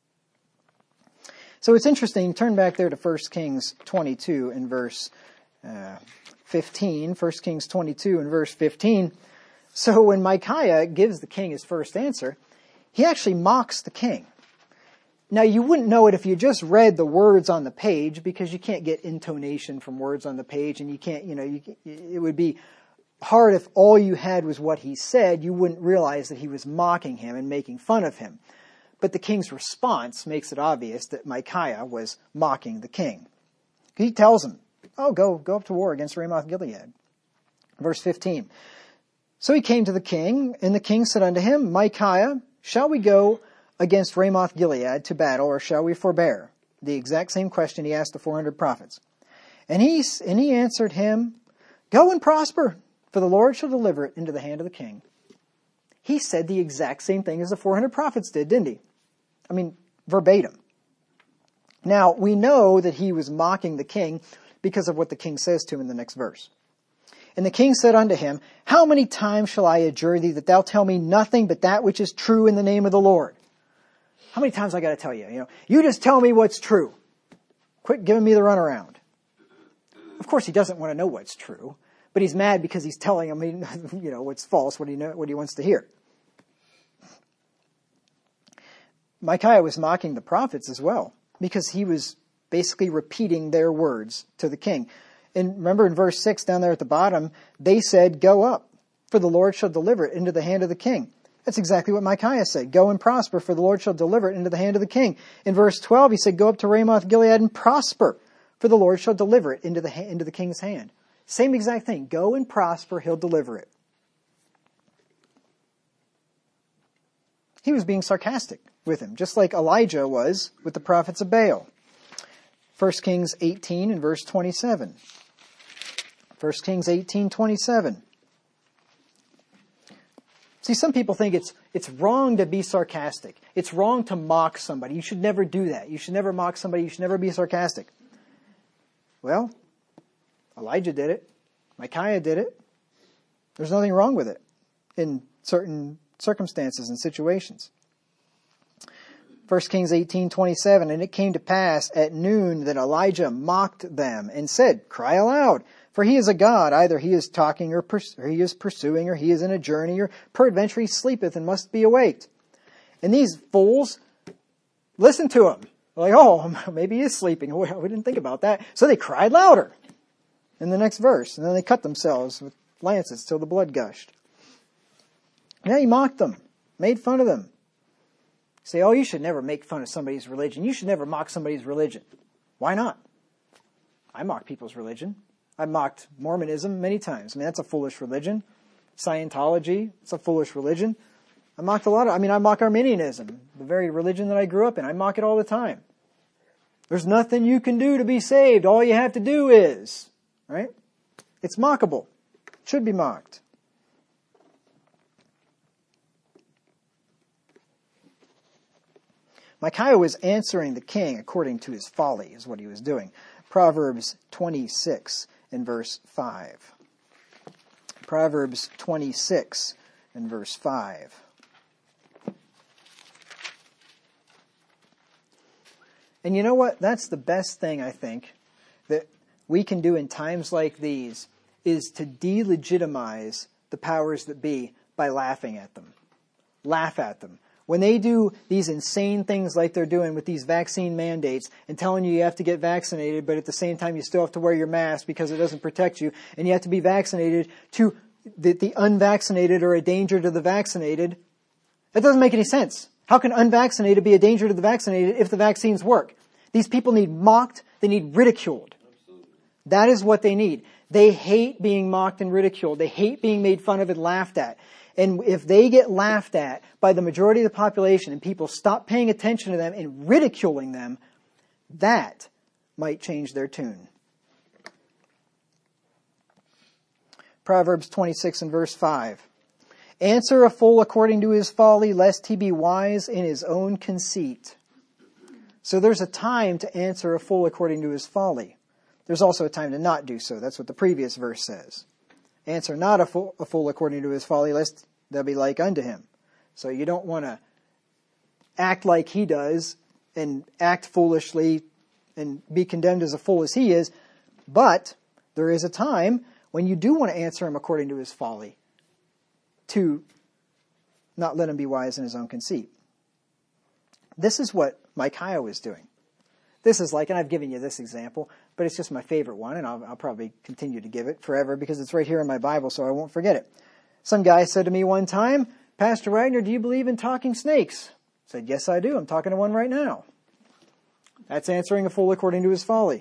So it's interesting, turn back there to First Kings twenty-two and verse uh, fifteen. First Kings twenty-two and verse fifteen. So when Micaiah gives the king his first answer, he actually mocks the king. Now, you wouldn't know it if you just read the words on the page, because you can't get intonation from words on the page, and you can't, you know, you, it would be hard if all you had was what he said. You wouldn't realize that he was mocking him and making fun of him. But the king's response makes it obvious that Micaiah was mocking the king. He tells him, oh, go, go up to war against Ramoth Gilead. Verse fifteen. So he came to the king, and the king said unto him, Micaiah, shall we go against Ramoth Gilead to battle, or shall we forbear? The exact same question he asked the four hundred prophets. And he, and he answered him, go and prosper, for the Lord shall deliver it into the hand of the king. He said the exact same thing as the four hundred prophets did, didn't he? I mean, verbatim. Now, we know that he was mocking the king because of what the king says to him in the next verse. And the king said unto him, how many times shall I adjure thee that thou tell me nothing but that which is true in the name of the Lord? How many times I got to tell you? You know, you just tell me what's true. Quit giving me the runaround. Of course, he doesn't want to know what's true, but he's mad because he's telling him, you know, what's false, what he know, what he wants to hear. Micaiah was mocking the prophets as well, because he was basically repeating their words to the king. And remember in verse six down there at the bottom, they said, "Go up, for the Lord shall deliver it into the hand of the king." That's exactly what Micaiah said. Go and prosper, for the Lord shall deliver it into the hand of the king. In verse twelve, he said, "Go up to Ramoth Gilead and prosper, for the Lord shall deliver it into the ha- into the king's hand." Same exact thing. Go and prosper, he'll deliver it. He was being sarcastic with him, just like Elijah was with the prophets of Baal. First Kings eighteen and verse twenty-seven. First Kings eighteen, twenty-seven. See, some people think it's it's wrong to be sarcastic. It's wrong to mock somebody. You should never do that. You should never mock somebody. You should never be sarcastic. Well, Elijah did it. Micaiah did it. There's nothing wrong with it in certain circumstances and situations. First Kings eighteen, twenty-seven, and it came to pass at noon that Elijah mocked them and said, "Cry aloud, for he is a god. Either he is talking or, pers- or he is pursuing, or he is in a journey, or peradventure he sleepeth and must be awaked." And these fools listened to him. Like, oh, maybe he is sleeping. We didn't think about that. So they cried louder in the next verse. And then they cut themselves with lances till the blood gushed. Now he mocked them, made fun of them. Say, oh, you should never make fun of somebody's religion. You should never mock somebody's religion. Why not? I mock people's religion. I've mocked Mormonism many times. I mean, that's a foolish religion. Scientology, it's a foolish religion. I mocked a lot of, I mean, I mock Arminianism, the very religion that I grew up in. I mock it all the time. There's nothing you can do to be saved. All you have to do is, right? It's mockable. It should be mocked. Micaiah was answering the king according to his folly, is what he was doing. Proverbs twenty-six and verse five. Proverbs twenty-six and verse five. And you know what? That's the best thing, I think, that we can do in times like these, is to delegitimize the powers that be by laughing at them. Laugh at them. When they do these insane things like they're doing with these vaccine mandates and telling you you have to get vaccinated, but at the same time you still have to wear your mask because it doesn't protect you, and you have to be vaccinated, to that the unvaccinated are a danger to the vaccinated, that doesn't make any sense. How can unvaccinated be a danger to the vaccinated if the vaccines work? These people need mocked, they need ridiculed. Absolutely. That is what they need. They hate being mocked and ridiculed. They hate being made fun of and laughed at. And if they get laughed at by the majority of the population and people stop paying attention to them and ridiculing them, that might change their tune. Proverbs twenty-six and verse five. Answer a fool according to his folly, lest he be wise in his own conceit. So there's a time to answer a fool according to his folly. There's also a time to not do so. That's what the previous verse says. Answer not a fool, a fool according to his folly, lest they'll be like unto him. So you don't want to act like he does and act foolishly and be condemned as a fool as he is. But there is a time when you do want to answer him according to his folly, to not let him be wise in his own conceit. This is what Micaiah was doing. This is like, and I've given you this example, but it's just my favorite one, and I'll, I'll probably continue to give it forever because it's right here in my Bible, so I won't forget it. Some guy said to me one time, "Pastor Wagner, do you believe in talking snakes?" I said, "Yes, I do. I'm talking to one right now." That's answering a fool according to his folly.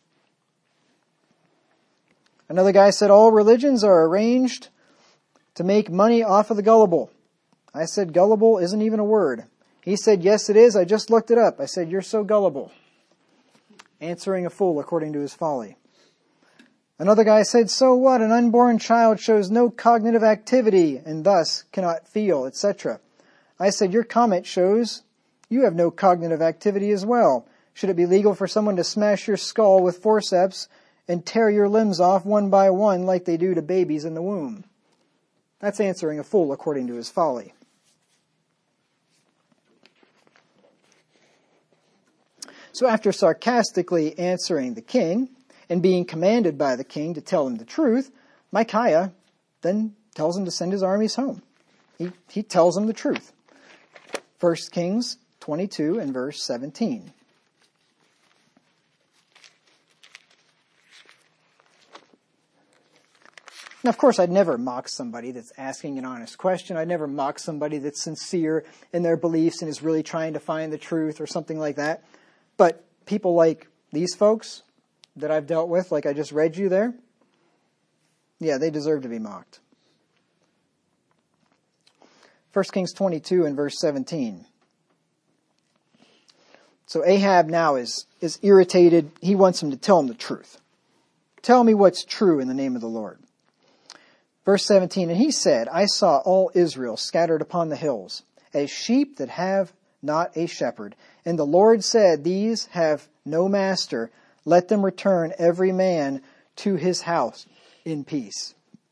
Another guy said, "All religions are arranged to make money off of the gullible." I said, "Gullible isn't even a word." He said, "Yes, it is. I just looked it up." I said, "You're so gullible." Answering a fool according to his folly. Another guy said, "So what? An unborn child shows no cognitive activity and thus cannot feel, et cetera" I said, "Your comment shows you have no cognitive activity as well. Should it be legal for someone to smash your skull with forceps and tear your limbs off one by one like they do to babies in the womb?" That's answering a fool according to his folly. So after sarcastically answering the king And being commanded by the king to tell him the truth, Micaiah then tells him to send his armies home. He, he tells him the truth. First Kings twenty-two and verse seventeen. Now, of course, I'd never mock somebody that's asking an honest question. I'd never mock somebody that's sincere in their beliefs and is really trying to find the truth or something like that. But people like these folks that I've dealt with, like I just read you there, yeah, they deserve to be mocked. First Kings twenty-two and verse seventeen. So Ahab now is, is irritated. He wants him to tell him the truth. Tell me what's true in the name of the Lord. Verse seventeen, and he said, I saw all Israel scattered upon the hills, as sheep that have not a shepherd. And the Lord said, these have no master. Let them return every man to his house in peace.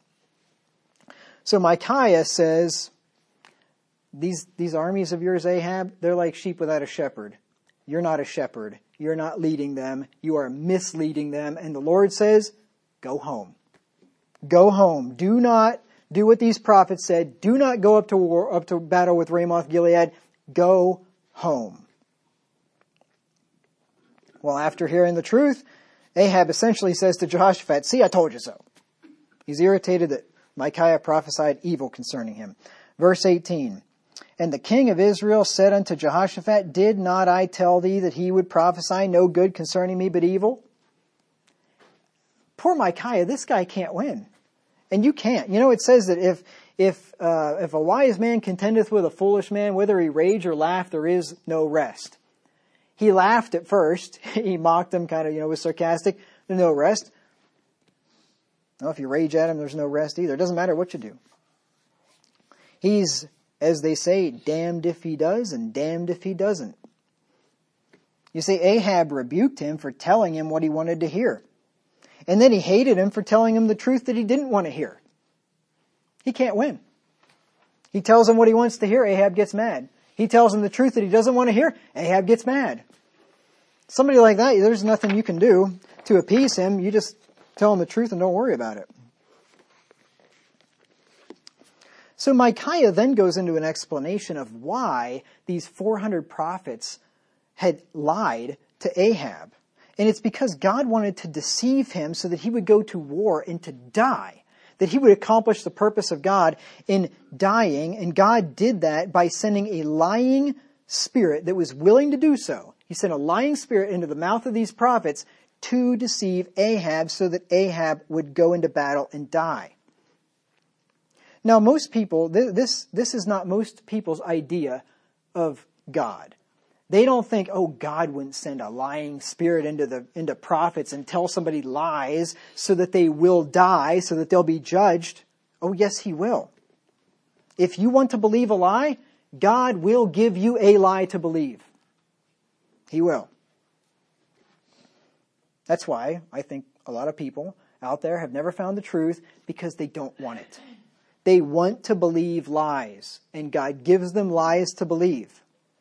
So Micaiah says, these, these armies of yours, Ahab, they're like sheep without a shepherd. You're not a shepherd. You're not leading them. You are misleading them. And the Lord says, go home. Go home. Do not do what these prophets said. Do not go up to war, up to battle with Ramoth Gilead. Go home. Well, after hearing the truth, Ahab essentially says to Jehoshaphat, see, I told you so. He's irritated that Micaiah prophesied evil concerning him. Verse eighteen, and the king of Israel said unto Jehoshaphat, did not I tell thee that he would prophesy no good concerning me but evil? Poor Micaiah, this guy can't win. And you can't. You know, it says that if if uh, if a wise man contendeth with a foolish man, whether he rage or laugh, there is no rest. He laughed at first. He mocked him, kind of, you know, was sarcastic. There's no rest. Well, if you rage at him, there's no rest either. It doesn't matter what you do. He's, as they say, damned if he does and damned if he doesn't. You see, Ahab rebuked him for telling him what he wanted to hear. And then he hated him for telling him the truth that he didn't want to hear. He can't win. He tells him what he wants to hear, Ahab gets mad. He tells him the truth that he doesn't want to hear, Ahab gets mad. Somebody like that, there's nothing you can do to appease him. You just tell him the truth and don't worry about it. So Micaiah then goes into an explanation of why these four hundred prophets had lied to Ahab. And it's because God wanted to deceive him so that he would go to war and to die. That he would accomplish the purpose of God in dying. And God did that by sending a lying spirit that was willing to do so. He sent a lying spirit into the mouth of these prophets to deceive Ahab so that Ahab would go into battle and die. Now most people, this, this is not most people's idea of God. They don't think, oh, God wouldn't send a lying spirit into the into prophets and tell somebody lies so that they will die, so that they'll be judged. Oh, yes, he will. If you want to believe a lie, God will give you a lie to believe. He will. That's why I think a lot of people out there have never found the truth, because they don't want it. They want to believe lies, and God gives them lies to believe.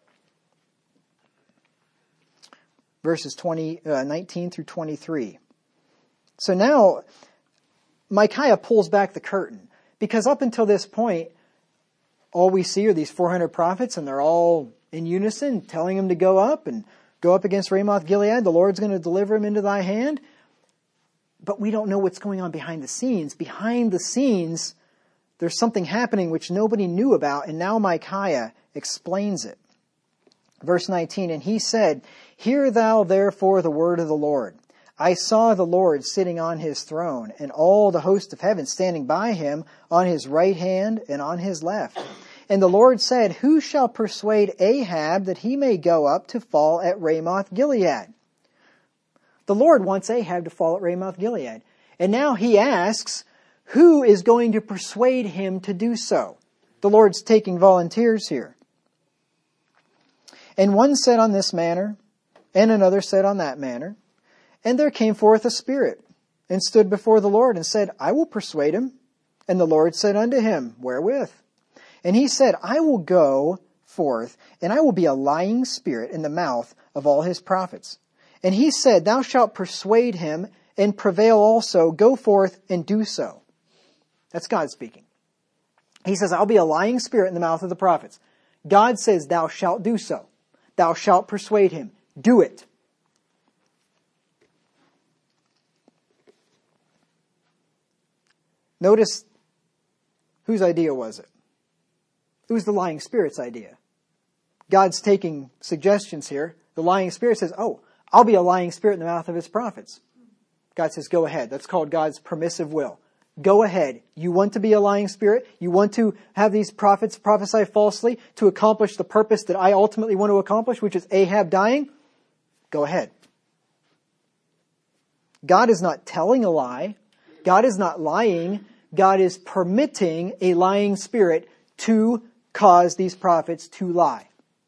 Verses twenty, uh, nineteen through twenty-three. So now, Micaiah pulls back the curtain. Because up until this point, all we see are these four hundred prophets, and they're all in unison, telling him to go up and go up against Ramoth Gilead. The Lord's going to deliver him into thy hand. But we don't know what's going on behind the scenes. Behind the scenes, there's something happening which nobody knew about, and now Micaiah explains it. Verse nineteen, and he said, hear thou therefore the word of the Lord. I saw the Lord sitting on his throne, and all the host of heaven standing by him on his right hand and on his left. And the Lord said, who shall persuade Ahab that he may go up to fall at Ramoth Gilead? The Lord wants Ahab to fall at Ramoth Gilead. And now he asks, who is going to persuade him to do so? The Lord's taking volunteers here. And one said on this manner, and another said on that manner. And there came forth a spirit, and stood before the Lord, and said, I will persuade him. And the Lord said unto him, wherewith? And he said, I will go forth, and I will be a lying spirit in the mouth of all his prophets. And he said, thou shalt persuade him, and prevail also. Go forth and do so. That's God speaking. He says, I'll be a lying spirit in the mouth of the prophets. God says, thou shalt do so. Thou shalt persuade him. Do it. Notice, whose idea was it? It was the lying spirit's idea. God's taking suggestions here. The lying spirit says, oh, I'll be a lying spirit in the mouth of his prophets. God says, go ahead. That's called God's permissive will. Go ahead. You want to be a lying spirit? You want to have these prophets prophesy falsely to accomplish the purpose that I ultimately want to accomplish, which is Ahab dying? Go ahead. God is not telling a lie. God is not lying. God is permitting a lying spirit to cause these prophets to lie.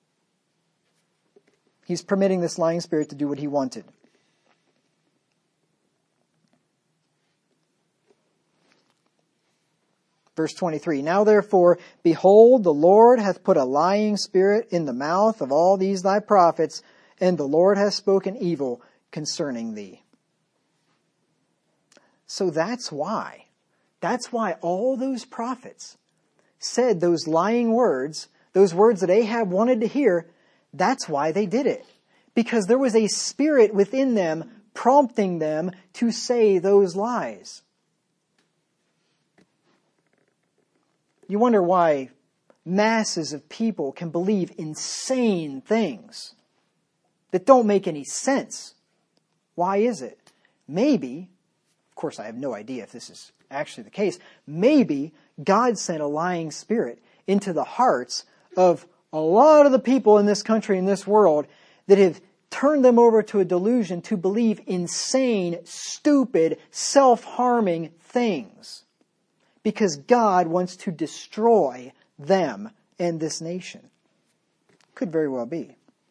He's permitting this lying spirit to do what he wanted. Verse twenty-three, now therefore, behold, the Lord hath put a lying spirit in the mouth of all these thy prophets, and the Lord hath spoken evil concerning thee. So that's why. That's why all those prophets said those lying words, those words that Ahab wanted to hear. That's why they did it. Because there was a spirit within them prompting them to say those lies. You wonder why masses of people can believe insane things that don't make any sense. Why is it? Maybe, of course I have no idea if this is actually the case, maybe God sent a lying spirit into the hearts of a lot of the people in this country, in this world, that have turned them over to a delusion to believe insane, stupid, self-harming things. Because God wants to destroy them and this nation. Could very well be.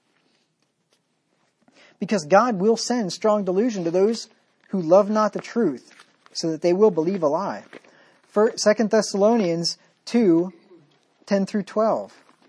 Because God will send strong delusion to those who love not the truth, so that they will believe a lie. Second Thessalonians two, ten through twelve.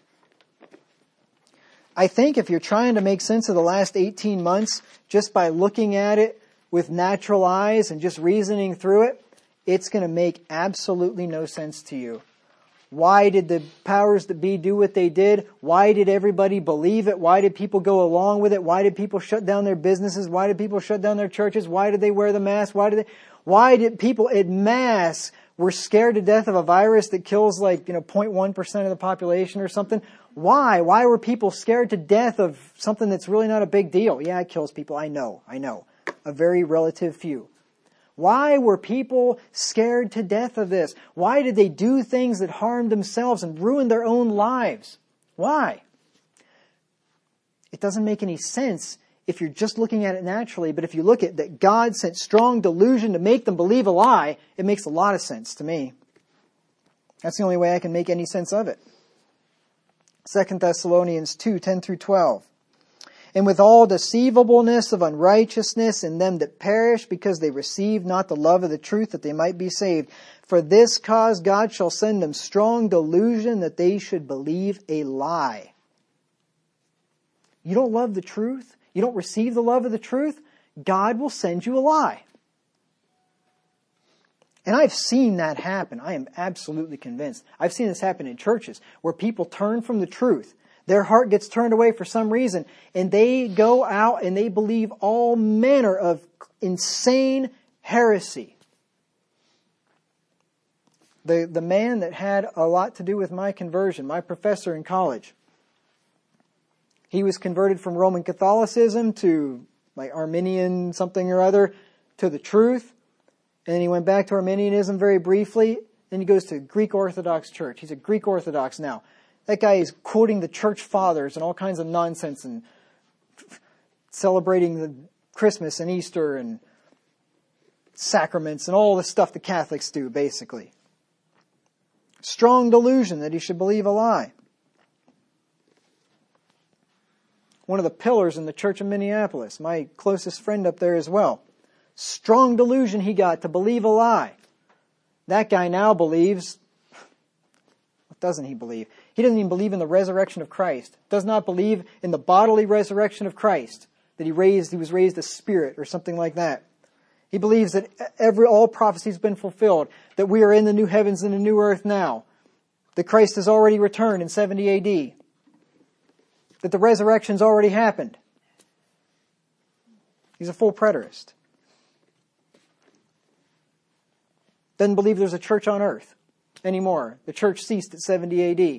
I think if you're trying to make sense of the last eighteen months just by looking at it with natural eyes and just reasoning through it, it's going to make absolutely no sense to you. Why did the powers that be do what they did? Why did everybody believe it? Why did people go along with it? Why did people shut down their businesses? Why did people shut down their churches? Why did they wear the mask? Why did they, why did people en masse were scared to death of a virus that kills like, you know, zero point one percent of the population or something? Why? Why were people scared to death of something that's really not a big deal? Yeah, it kills people. I know. I know. A very relative few. Why were people scared to death of this? Why did they do things that harmed themselves and ruined their own lives? Why? It doesn't make any sense if you're just looking at it naturally, but if you look at that God sent strong delusion to make them believe a lie, it makes a lot of sense to me. That's the only way I can make any sense of it. Second Thessalonians two, ten through twelve. And with all deceivableness of unrighteousness in them that perish, because they receive not the love of the truth, that they might be saved. For this cause God shall send them strong delusion, that they should believe a lie. You don't love the truth? You don't receive the love of the truth? God will send you a lie. And I've seen that happen. I am absolutely convinced. I've seen this happen in churches where people turn from the truth. Their heart gets turned away for some reason, and they go out and they believe all manner of insane heresy. The, the man that had a lot to do with my conversion, my professor in college, he was converted from Roman Catholicism to like Arminian something or other to the truth. And then he went back to Arminianism very briefly. Then he goes to Greek Orthodox Church. He's a Greek Orthodox now. That guy is quoting the church fathers and all kinds of nonsense and celebrating the Christmas and Easter and sacraments and all the stuff the Catholics do, basically. Strong delusion that he should believe a lie. One of the pillars in the church of Minneapolis, my closest friend up there as well. Strong delusion he got to believe a lie. That guy now believes, what doesn't he believe? He doesn't even believe in the resurrection of Christ. Does not believe in the bodily resurrection of Christ. That he raised, he was raised a spirit or something like that. He believes that every all prophecy has been fulfilled, that we are in the new heavens and the new earth now, that Christ has already returned in seventy A D, that the resurrection's already happened. He's a full preterist. Doesn't believe there's a church on earth anymore. The church ceased at seventy A D.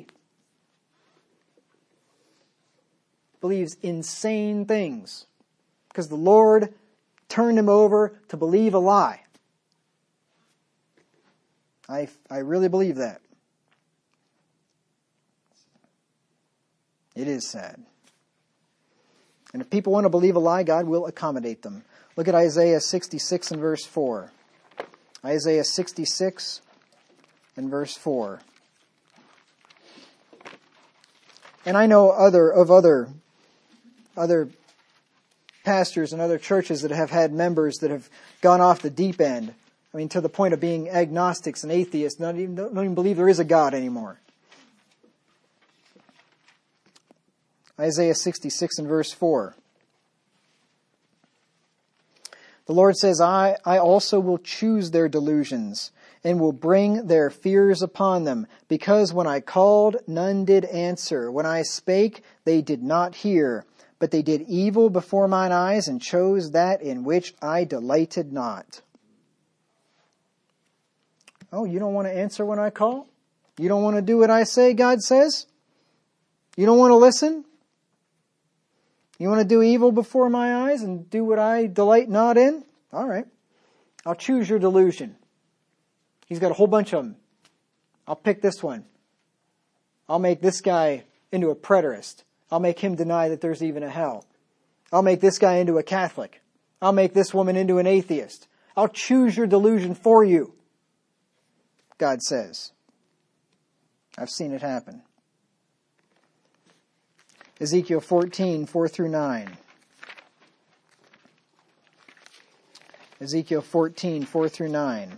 Believes insane things because the Lord turned him over to believe a lie. I, I really believe that. It is sad. And if people want to believe a lie, God will accommodate them. Look at Isaiah sixty-six and verse four. Isaiah sixty-six and verse four. And I know other of other other pastors and other churches that have had members that have gone off the deep end. I mean, to the point of being agnostics and atheists, not even, don't even believe there is a God anymore. Isaiah sixty-six and verse four. The Lord says, I, I also will choose their delusions and will bring their fears upon them, because when I called, none did answer. When I spake, they did not hear. But they did evil before mine eyes and chose that in which I delighted not. Oh, you don't want to answer when I call? You don't want to do what I say, God says? You don't want to listen? You want to do evil before my eyes and do what I delight not in? All right. I'll choose your delusion. He's got a whole bunch of them. I'll pick this one. I'll make this guy into a preterist. I'll make him deny that there's even a hell. I'll make this guy into a Catholic. I'll make this woman into an atheist. I'll choose your delusion for you, God says. I've seen it happen. Ezekiel fourteen, four through nine. Ezekiel fourteen, four through nine.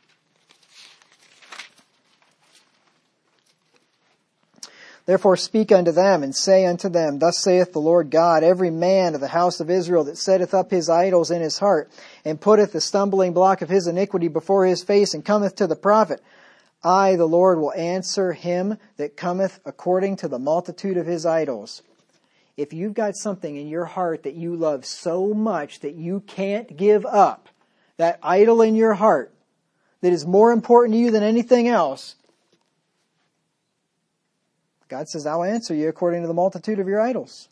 Therefore speak unto them, and say unto them, Thus saith the Lord God, every man of the house of Israel that setteth up his idols in his heart, and putteth the stumbling block of his iniquity before his face, and cometh to the prophet, I, the Lord, will answer him that cometh according to the multitude of his idols. If you've got something in your heart that you love so much that you can't give up, that idol in your heart that is more important to you than anything else, God says, I'll answer you according to the multitude of your idols.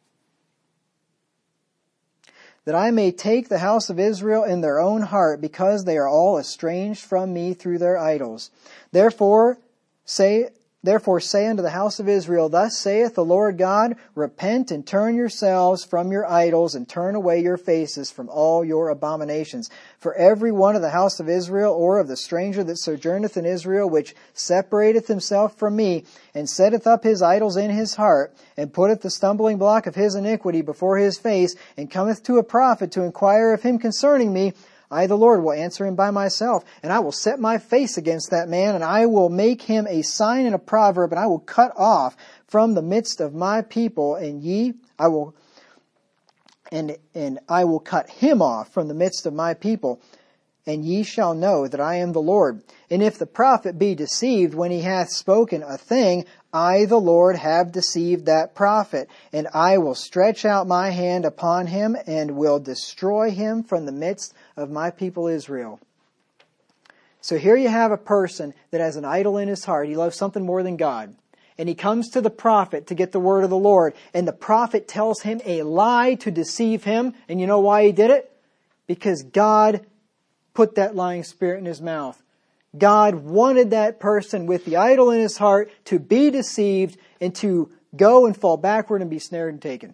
That I may take the house of Israel in their own heart, because they are all estranged from me through their idols. Therefore say, therefore say unto the house of Israel, Thus saith the Lord God, Repent and turn yourselves from your idols, and turn away your faces from all your abominations. For every one of the house of Israel, or of the stranger that sojourneth in Israel, which separateth himself from me, and setteth up his idols in his heart, and putteth the stumbling block of his iniquity before his face, and cometh to a prophet to inquire of him concerning me, I, the Lord, will answer him by myself, and I will set my face against that man, and I will make him a sign and a proverb, and I will cut off from the midst of my people, and ye, I will, and, and I will cut him off from the midst of my people, and ye shall know that I am the Lord. And if the prophet be deceived when he hath spoken a thing, I, the Lord, have deceived that prophet, and I will stretch out my hand upon him, and will destroy him from the midst of my people Israel. So here you have a person that has an idol in his heart. He loves something more than God. And he comes to the prophet to get the word of the Lord. And the prophet tells him a lie to deceive him. And you know why he did it? Because God put that lying spirit in his mouth. God wanted that person with the idol in his heart to be deceived and to go and fall backward and be snared and taken.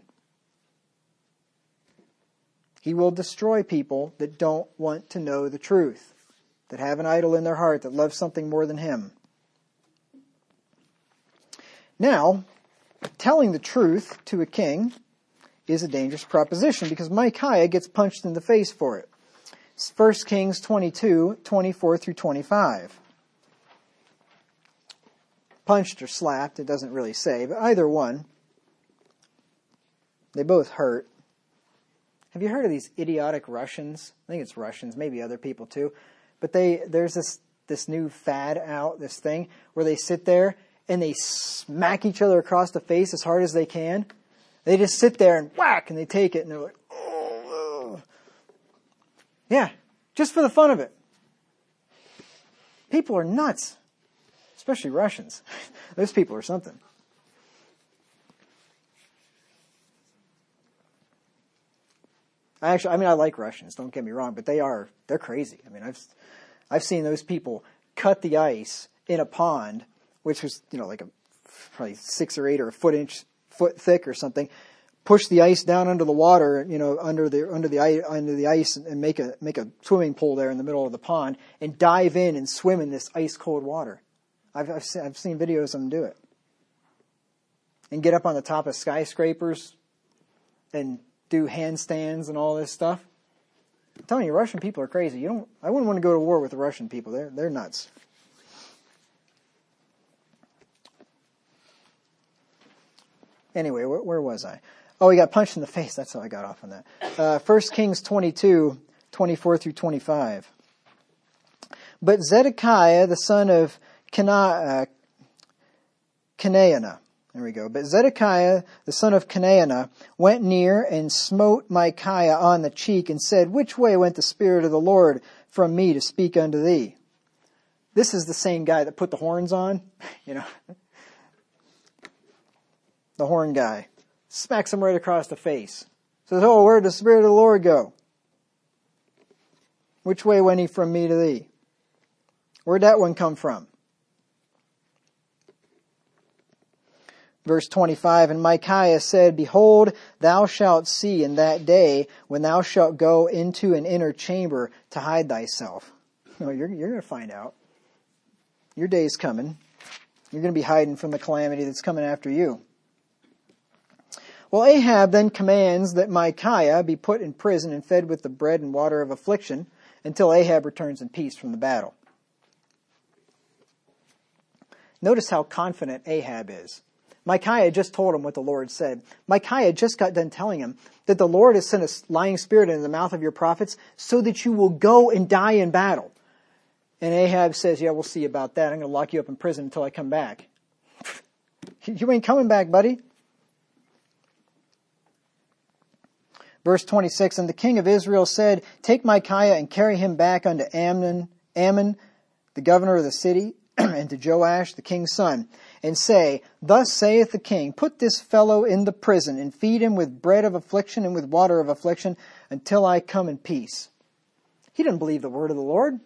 He will destroy people that don't want to know the truth, that have an idol in their heart, that love something more than him. Now, telling the truth to a king is a dangerous proposition, because Micaiah gets punched in the face for it. First Kings twenty-two, twenty-four through twenty-five. Punched or slapped, it doesn't really say, but either one. They both hurt. Have you heard of these idiotic Russians? I think it's Russians, maybe other people too. But they there's this this new fad out, this thing, where they sit there and they smack each other across the face as hard as they can. They just sit there and whack, and they take it, and they're like, oh. Yeah, just for the fun of it. People are nuts, especially Russians. Those people are something. I actually, I mean, I like Russians, don't get me wrong, but they are, they're crazy. I mean, I've, I've seen those people cut the ice in a pond, which was, you know, like a, probably six or eight or a foot inch, foot thick or something, push the ice down under the water, you know, under the, under the ice, under the ice and make a, make a swimming pool there in the middle of the pond and dive in and swim in this ice cold water. I've, I've seen, I've seen videos of them do it. And get up on the top of skyscrapers and do handstands and all this stuff. I'm telling you, Russian people are crazy. You don't. I wouldn't want to go to war with the Russian people. They're they're nuts. Anyway, where, where was I? Oh, he got punched in the face. That's how I got off on that. Uh, First Kings twenty-two, twenty-four through twenty-five. But Zedekiah, the son of Cana, uh, Canaanah, there we go. But Zedekiah, the son of Canaanah, went near and smote Micaiah on the cheek and said, which way went the Spirit of the Lord from me to speak unto thee? This is the same guy that put the horns on, you know. The horn guy. Smacks him right across the face. Says, oh, where'd the Spirit of the Lord go? Which way went he from me to thee? Where'd that one come from? Verse twenty-five, and Micaiah said, behold, thou shalt see in that day when thou shalt go into an inner chamber to hide thyself. No, you're, you're going to find out. Your day's coming. You're going to be hiding from the calamity that's coming after you. Well, Ahab then commands that Micaiah be put in prison and fed with the bread and water of affliction until Ahab returns in peace from the battle. Notice how confident Ahab is. Micaiah just told him what the Lord said. Micaiah just got done telling him that the Lord has sent a lying spirit into the mouth of your prophets so that you will go and die in battle. And Ahab says, yeah, we'll see about that. I'm going to lock you up in prison until I come back. You ain't coming back, buddy. Verse twenty-six, and the king of Israel said, take Micaiah and carry him back unto Ammon, Ammon, the governor of the city, and to Joash, the king's son, and say, thus saith the king, put this fellow in the prison and feed him with bread of affliction and with water of affliction until I come in peace. He didn't believe the word of the Lord.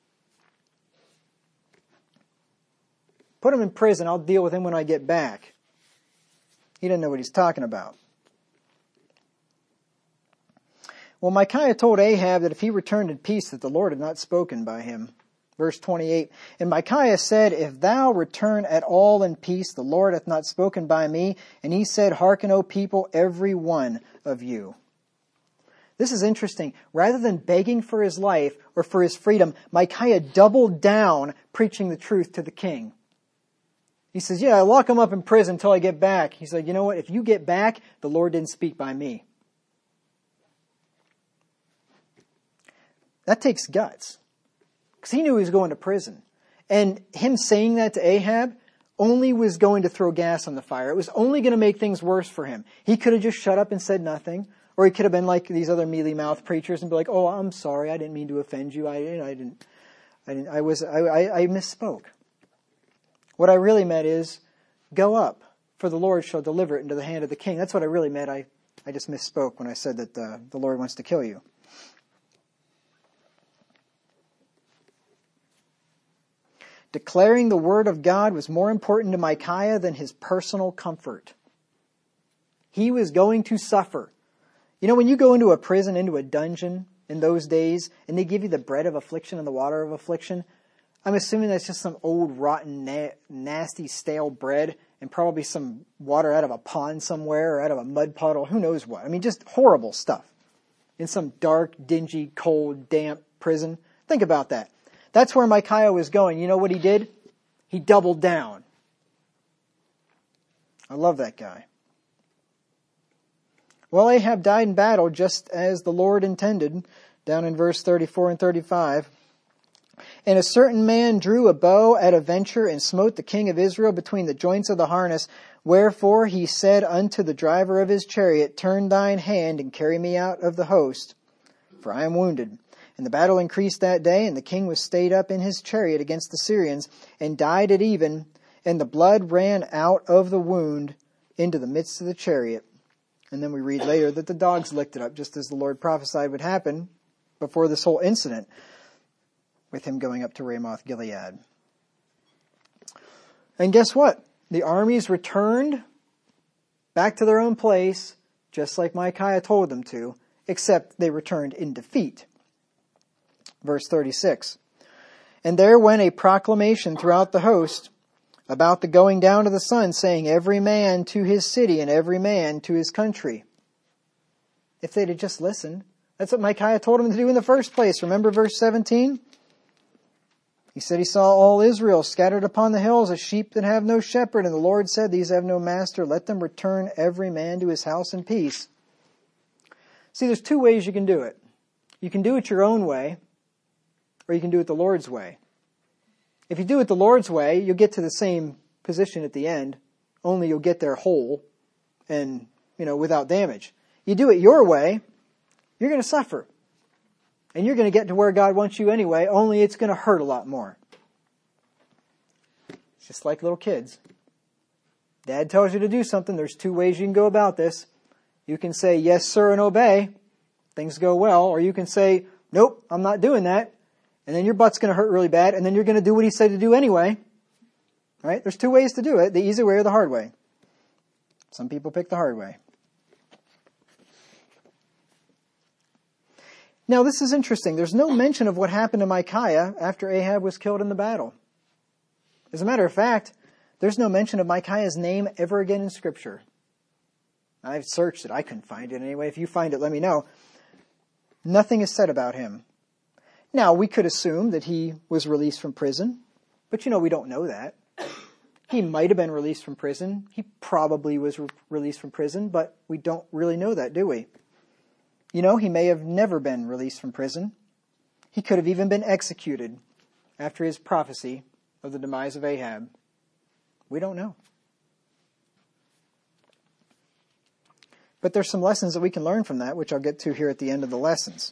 Put him in prison. I'll deal with him when I get back. He didn't know what he's talking about. Well, Micaiah told Ahab that if he returned in peace, that the Lord had not spoken by him. Verse twenty-eight, and Micaiah said, if thou return at all in peace, the Lord hath not spoken by me. And he said, hearken, O people, every one of you. This is interesting. Rather than begging for his life or for his freedom, Micaiah doubled down preaching the truth to the king. He says, yeah, lock him up in prison until I get back. He's like, you know what? If you get back, the Lord didn't speak by me. That takes guts. Because he knew he was going to prison. And him saying that to Ahab only was going to throw gas on the fire. It was only going to make things worse for him. He could have just shut up and said nothing. Or he could have been like these other mealy-mouthed preachers and be like, oh, I'm sorry. I didn't mean to offend you. I, I didn't, I didn't, I was, I, I, I misspoke. What I really meant is, go up, for the Lord shall deliver it into the hand of the king. That's what I really meant. I, I just misspoke when I said that uh, the Lord wants to kill you. Declaring the word of God was more important to Micaiah than his personal comfort. He was going to suffer. You know, when you go into a prison, into a dungeon in those days, and they give you the bread of affliction and the water of affliction, I'm assuming that's just some old, rotten, na- nasty, stale bread and probably some water out of a pond somewhere or out of a mud puddle, who knows what. I mean, just horrible stuff. In some dark, dingy, cold, damp prison. Think about that. That's where Micaiah was going. You know what he did? He doubled down. I love that guy. Well, Ahab died in battle just as the Lord intended, down in verse thirty-four and thirty-five. And a certain man drew a bow at a venture and smote the king of Israel between the joints of the harness. Wherefore he said unto the driver of his chariot, Turn thine hand and carry me out of the host, for I am wounded. And the battle increased that day, and the king was stayed up in his chariot against the Syrians, and died at even, and the blood ran out of the wound into the midst of the chariot. And then we read later that the dogs licked it up, just as the Lord prophesied would happen before this whole incident with him going up to Ramoth Gilead. And guess what? The armies returned back to their own place, just like Micaiah told them to, except they returned in defeat. Verse thirty-six. And there went a proclamation throughout the host about the going down of the sun, saying, Every man to his city and every man to his country. If they'd have just listened. That's what Micaiah told them to do in the first place. Remember verse seventeen? He said he saw all Israel scattered upon the hills as sheep that have no shepherd. And the Lord said, These have no master. Let them return every man to his house in peace. See, there's two ways you can do it. You can do it your own way, or you can do it the Lord's way. If you do it the Lord's way, you'll get to the same position at the end, only you'll get there whole and, you know, without damage. You do it your way, you're going to suffer. And you're going to get to where God wants you anyway, only it's going to hurt a lot more. It's just like little kids. Dad tells you to do something. There's two ways you can go about this. You can say, yes, sir, and obey. Things go well. Or you can say, nope, I'm not doing that. And then your butt's going to hurt really bad. And then you're going to do what he said to do anyway. Right? There's two ways to do it. The easy way or the hard way. Some people pick the hard way. Now, this is interesting. There's no mention of what happened to Micaiah after Ahab was killed in the battle. As a matter of fact, there's no mention of Micaiah's name ever again in Scripture. I've searched it. I couldn't find it anyway. If you find it, let me know. Nothing is said about him. Now, we could assume that he was released from prison, but you know, we don't know that. He might have been released from prison. He probably was re- released from prison, but we don't really know that, do we? You know, he may have never been released from prison. He could have even been executed after his prophecy of the demise of Ahab. We don't know. But there's some lessons that we can learn from that, which I'll get to here at the end of the lessons.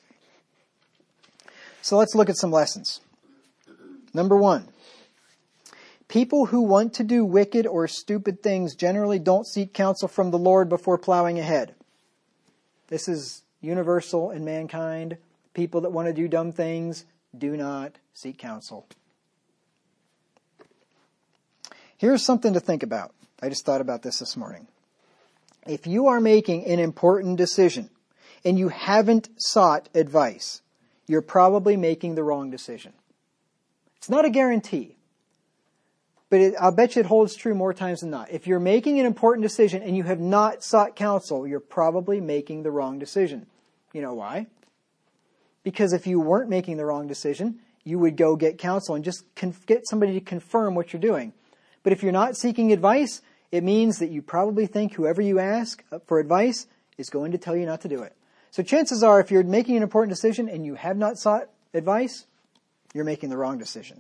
So let's look at some lessons. Number one, people who want to do wicked or stupid things generally don't seek counsel from the Lord before plowing ahead. This is universal in mankind. People that want to do dumb things do not seek counsel. Here's something to think about. I just thought about this this morning. If you are making an important decision and you haven't sought advice, you're probably making the wrong decision. It's not a guarantee, but it, I'll bet you it holds true more times than not. If you're making an important decision and you have not sought counsel, you're probably making the wrong decision. You know why? Because if you weren't making the wrong decision, you would go get counsel and just conf- get somebody to confirm what you're doing. But if you're not seeking advice, it means that you probably think whoever you ask for advice is going to tell you not to do it. So chances are, if you're making an important decision and you have not sought advice, you're making the wrong decision.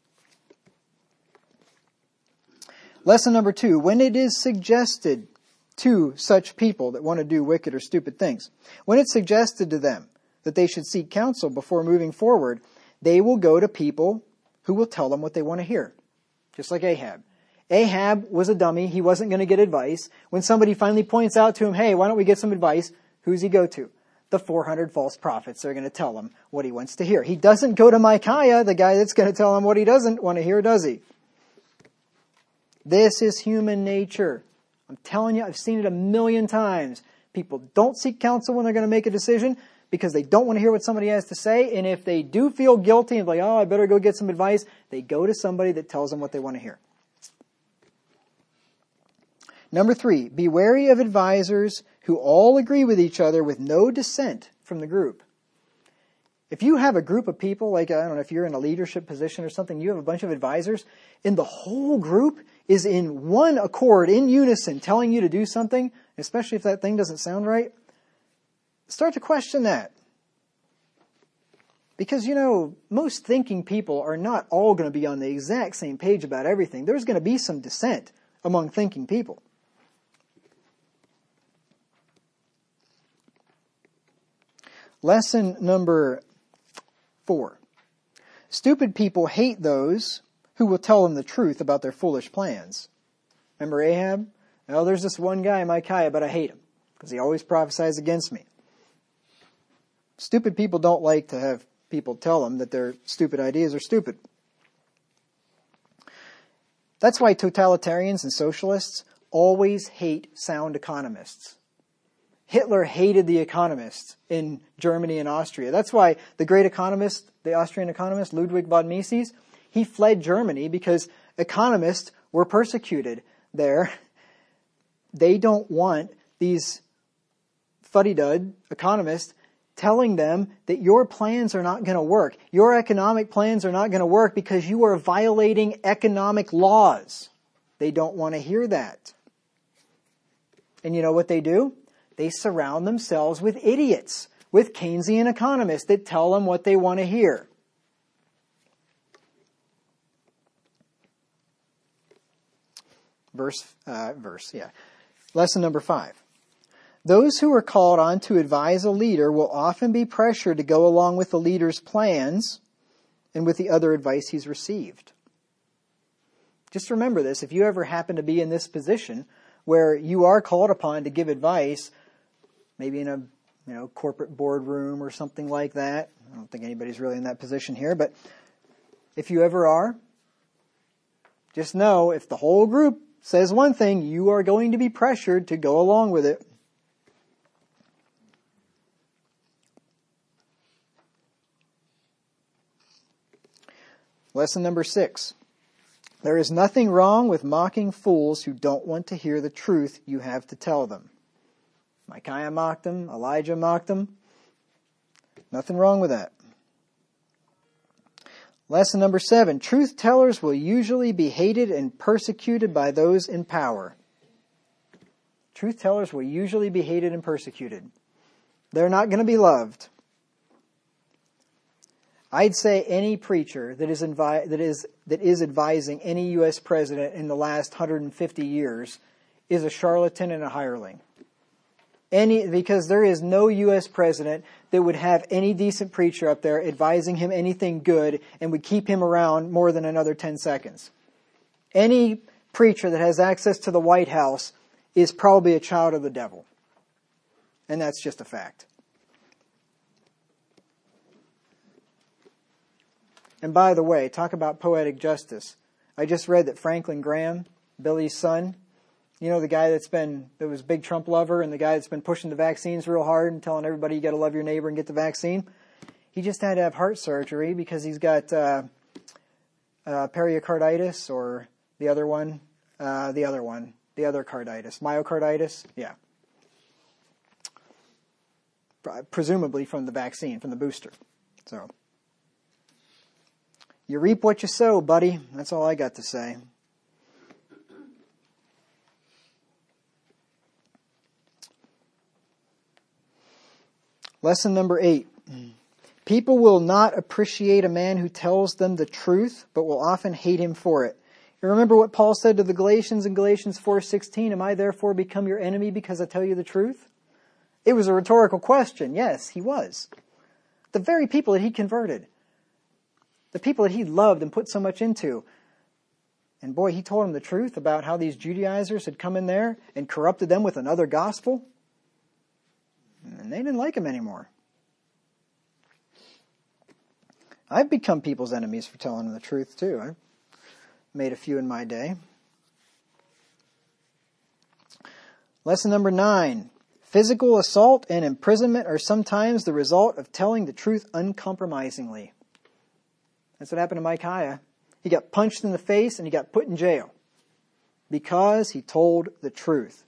Lesson number two, when it is suggested to such people that want to do wicked or stupid things, when it's suggested to them that they should seek counsel before moving forward, they will go to people who will tell them what they want to hear. Just like Ahab. Ahab was a dummy. He wasn't going to get advice. When somebody finally points out to him, hey, why don't we get some advice? Who's he go to? The four hundred false prophets are going to tell him what he wants to hear. He doesn't go to Micaiah, the guy that's going to tell him what he doesn't want to hear, does he? This is human nature. I'm telling you, I've seen it a million times. People don't seek counsel when they're going to make a decision because they don't want to hear what somebody has to say. And if they do feel guilty and like, oh, I better go get some advice, they go to somebody that tells them what they want to hear. Number three, be wary of advisors who all agree with each other with no dissent from the group. If you have a group of people, like, I don't know, if you're in a leadership position or something, you have a bunch of advisors, and the whole group is in one accord, in unison, telling you to do something, especially if that thing doesn't sound right, start to question that. Because, you know, most thinking people are not all going to be on the exact same page about everything. There's going to be some dissent among thinking people. Lesson number four. Stupid people hate those who will tell them the truth about their foolish plans. Remember Ahab? Well, there's this one guy, Micaiah, but I hate him because he always prophesies against me. Stupid people don't like to have people tell them that their stupid ideas are stupid. That's why totalitarians and socialists always hate sound economists. Hitler hated the economists in Germany and Austria. That's why the great economist, the Austrian economist, Ludwig von Mises, he fled Germany because economists were persecuted there. They don't want these fuddy-dud economists telling them that your plans are not going to work. Your economic plans are not going to work because you are violating economic laws. They don't want to hear that. And you know what they do? They surround themselves with idiots, with Keynesian economists that tell them what they want to hear. Verse, uh, verse, yeah. Lesson number five. Those who are called on to advise a leader will often be pressured to go along with the leader's plans and with the other advice he's received. Just remember this. If you ever happen to be in this position where you are called upon to give advice, maybe in a you know corporate boardroom or something like that. I don't think anybody's really in that position here, but if you ever are, just know if the whole group says one thing, you are going to be pressured to go along with it. Lesson number six. There is nothing wrong with mocking fools who don't want to hear the truth you have to tell them. Micaiah mocked them. Elijah mocked them. Nothing wrong with that. Lesson number seven. Truth tellers will usually be hated and persecuted by those in power. Truth tellers will usually be hated and persecuted. They're not going to be loved. I'd say any preacher that is invi- that is that is advising any U S president in the last one hundred fifty years is a charlatan and a hireling. Any because there is no U S president that would have any decent preacher up there advising him anything good and would keep him around more than another ten seconds. Any preacher that has access to the White House is probably a child of the devil. And that's just a fact. And by the way, talk about poetic justice. I just read that Franklin Graham, Billy's son, you know, the guy that's been, that was a big Trump lover and the guy that's been pushing the vaccines real hard and telling everybody you got to love your neighbor and get the vaccine. He just had to have heart surgery because he's got uh, uh, pericarditis or the other one, uh, the other one, the other carditis, myocarditis. Yeah. Presumably from the vaccine, from the booster. So. You reap what you sow, buddy. That's all I got to say. Lesson number eight. People will not appreciate a man who tells them the truth, but will often hate him for it. You remember what Paul said to the Galatians in Galatians four sixteen, am I therefore become your enemy because I tell you the truth? It was a rhetorical question. Yes, he was. The very people that he converted. The people that he loved and put so much into. And boy, he told them the truth about how these Judaizers had come in there and corrupted them with another gospel. And they didn't like him anymore. I've become people's enemies for telling them the truth too. I've made a few in my day. Lesson number nine. Physical assault and imprisonment are sometimes the result of telling the truth uncompromisingly. That's what happened to Micaiah. He got punched in the face and he got put in jail because he told the truth.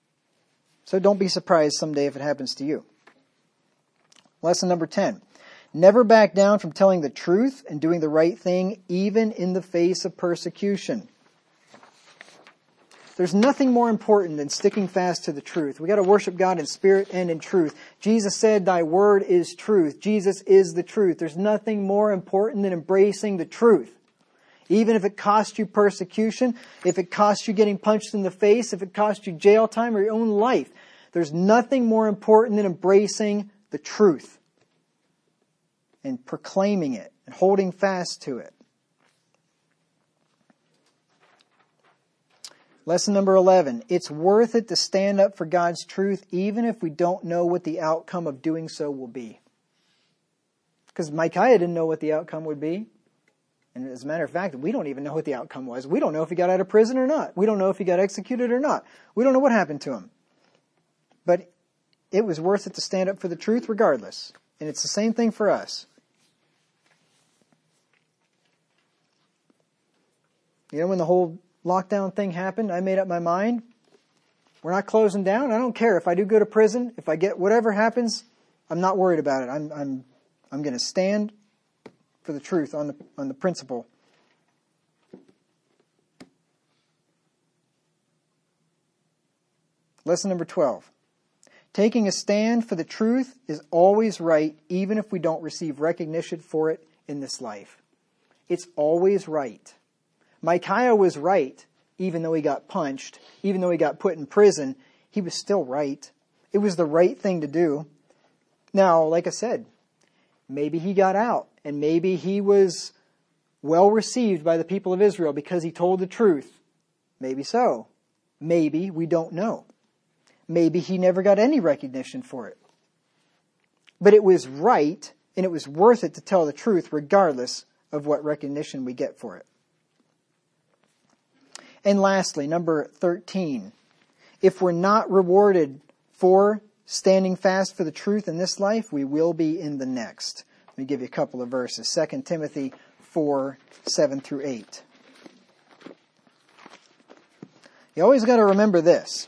So don't be surprised someday if it happens to you. Lesson number ten. Never back down from telling the truth and doing the right thing, even in the face of persecution. There's nothing more important than sticking fast to the truth. We got to worship God in spirit and in truth. Jesus said, "Thy word is truth." Jesus is the truth. There's nothing more important than embracing the truth. Even if it costs you persecution, if it costs you getting punched in the face, if it costs you jail time or your own life, there's nothing more important than embracing the truth and proclaiming it and holding fast to it. Lesson number eleven, it's worth it to stand up for God's truth even if we don't know what the outcome of doing so will be. Because Micaiah didn't know what the outcome would be. And as a matter of fact, we don't even know what the outcome was. We don't know if he got out of prison or not. We don't know if he got executed or not. We don't know what happened to him. But it was worth it to stand up for the truth regardless. And it's the same thing for us. You know, when the whole lockdown thing happened, I made up my mind. We're not closing down. I don't care if I do go to prison, if I get whatever happens, I'm not worried about it. I'm I'm I'm going to stand for the truth on the on the principle. Lesson number twelve. Taking a stand for the truth is always right, even if we don't receive recognition for it in this life. It's always right. Micaiah was right, even though he got punched, even though he got put in prison, he was still right. It was the right thing to do. Now, like I said, maybe he got out, and maybe he was well received by the people of Israel because he told the truth. Maybe so. Maybe, we don't know. Maybe he never got any recognition for it. But it was right, and it was worth it to tell the truth regardless of what recognition we get for it. And lastly, number thirteen, if we're not rewarded for standing fast for the truth in this life, we will be in the next. Let me give you a couple of verses. Second Timothy four, seven through eight. You always got to remember this.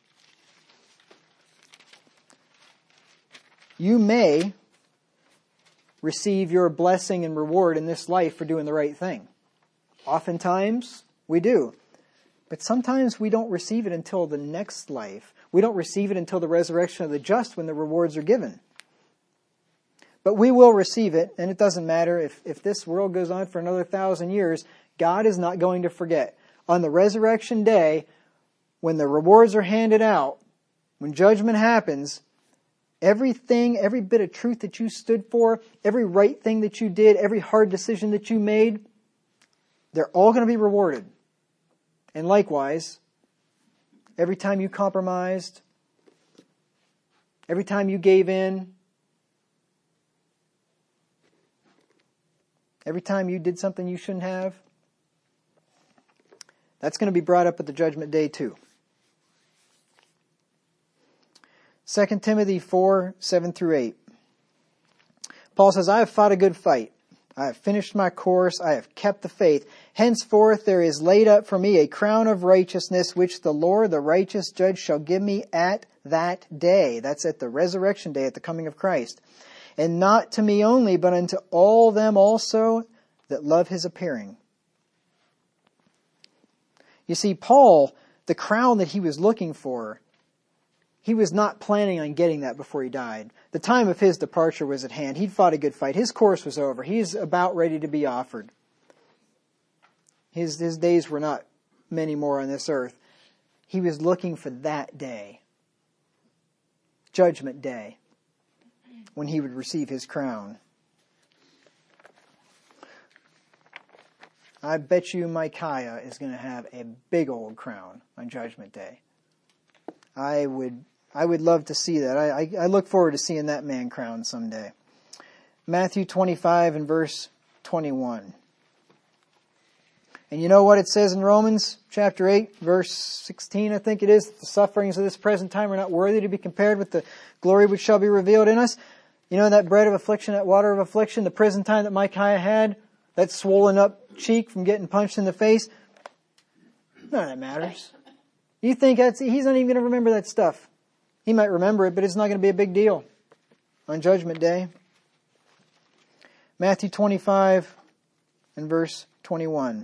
You may receive your blessing and reward in this life for doing the right thing. Oftentimes, we do. But sometimes we don't receive it until the next life. We don't receive it until the resurrection of the just when the rewards are given. But we will receive it, and it doesn't matter if, if this world goes on for another thousand years, God is not going to forget. On the resurrection day, when the rewards are handed out, when judgment happens, everything, every bit of truth that you stood for, every right thing that you did, every hard decision that you made, they're all going to be rewarded. And likewise, every time you compromised, every time you gave in, every time you did something you shouldn't have, that's going to be brought up at the judgment day too. Second Timothy four, seven through eight. Paul says, I have fought a good fight. I have finished my course. I have kept the faith. Henceforth there is laid up for me a crown of righteousness, which the Lord, the righteous judge, shall give me at that day. That's at the resurrection day, at the coming of Christ. And not to me only, but unto all them also that love his appearing. You see, Paul, the crown that he was looking for, he was not planning on getting that before he died. The time of his departure was at hand. He'd fought a good fight. His course was over. He's about ready to be offered. His, his days were not many more on this earth. He was looking for that day, Judgment Day, when he would receive his crown. I bet you Micaiah is going to have a big old crown on Judgment Day. I would I would love to see that. I, I, I look forward to seeing that man crowned someday. Matthew twenty-five and verse twenty-one. And you know what it says in Romans chapter eight, verse sixteen, I think it is. The sufferings of this present time are not worthy to be compared with the glory which shall be revealed in us. You know that bread of affliction, that water of affliction, the prison time that Micaiah had, that swollen up cheek from getting punched in the face. None of that matters. You think that's, he's not even going to remember that stuff. He might remember it, but it's not going to be a big deal on Judgment Day. Matthew twenty-five and verse twenty-one.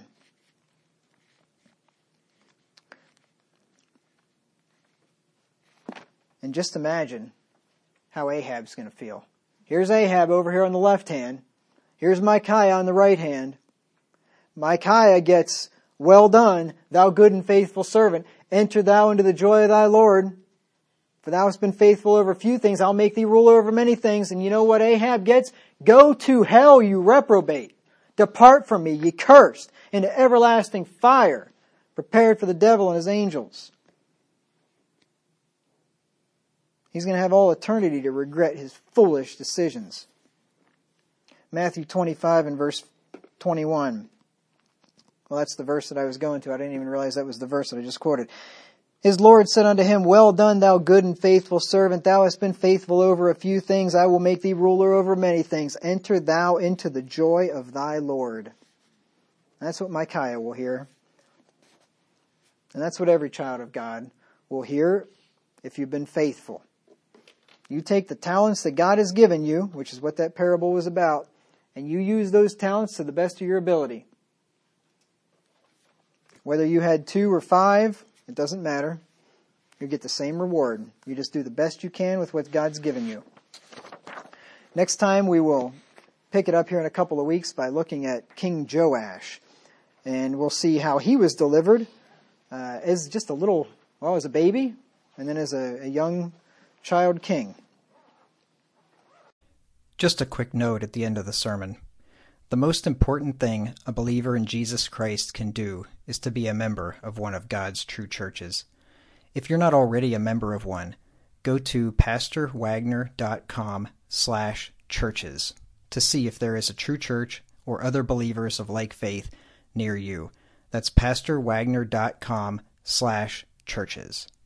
And just imagine how Ahab's going to feel. Here's Ahab over here on the left hand. Here's Micaiah on the right hand. Micaiah gets, well done, thou good and faithful servant. Enter thou into the joy of thy Lord. For thou hast been faithful over few things, I'll make thee ruler over many things. And you know what Ahab gets? Go to hell, you reprobate. Depart from me, ye cursed, into everlasting fire, prepared for the devil and his angels. He's going to have all eternity to regret his foolish decisions. Matthew twenty-five and verse twenty-one. Well, that's the verse that I was going to. I didn't even realize that was the verse that I just quoted. His Lord said unto him, Well done, thou good and faithful servant. Thou hast been faithful over a few things. I will make thee ruler over many things. Enter thou into the joy of thy Lord. That's what Micaiah will hear. And that's what every child of God will hear if you've been faithful. You take the talents that God has given you, which is what that parable was about, and you use those talents to the best of your ability. Whether you had two or five, it doesn't matter. You get the same reward. You just do the best you can with what God's given you. Next time we will pick it up here in a couple of weeks by looking at King Joash. And we'll see how he was delivered uh, as just a little, well, as a baby, and then as a, a young child king. Just a quick note at the end of the sermon. The most important thing a believer in Jesus Christ can do is to be a member of one of God's true churches. If you're not already a member of one, go to pastorwagner.com slash churches to see if there is a true church or other believers of like faith near you. That's pastorwagner.com slash churches.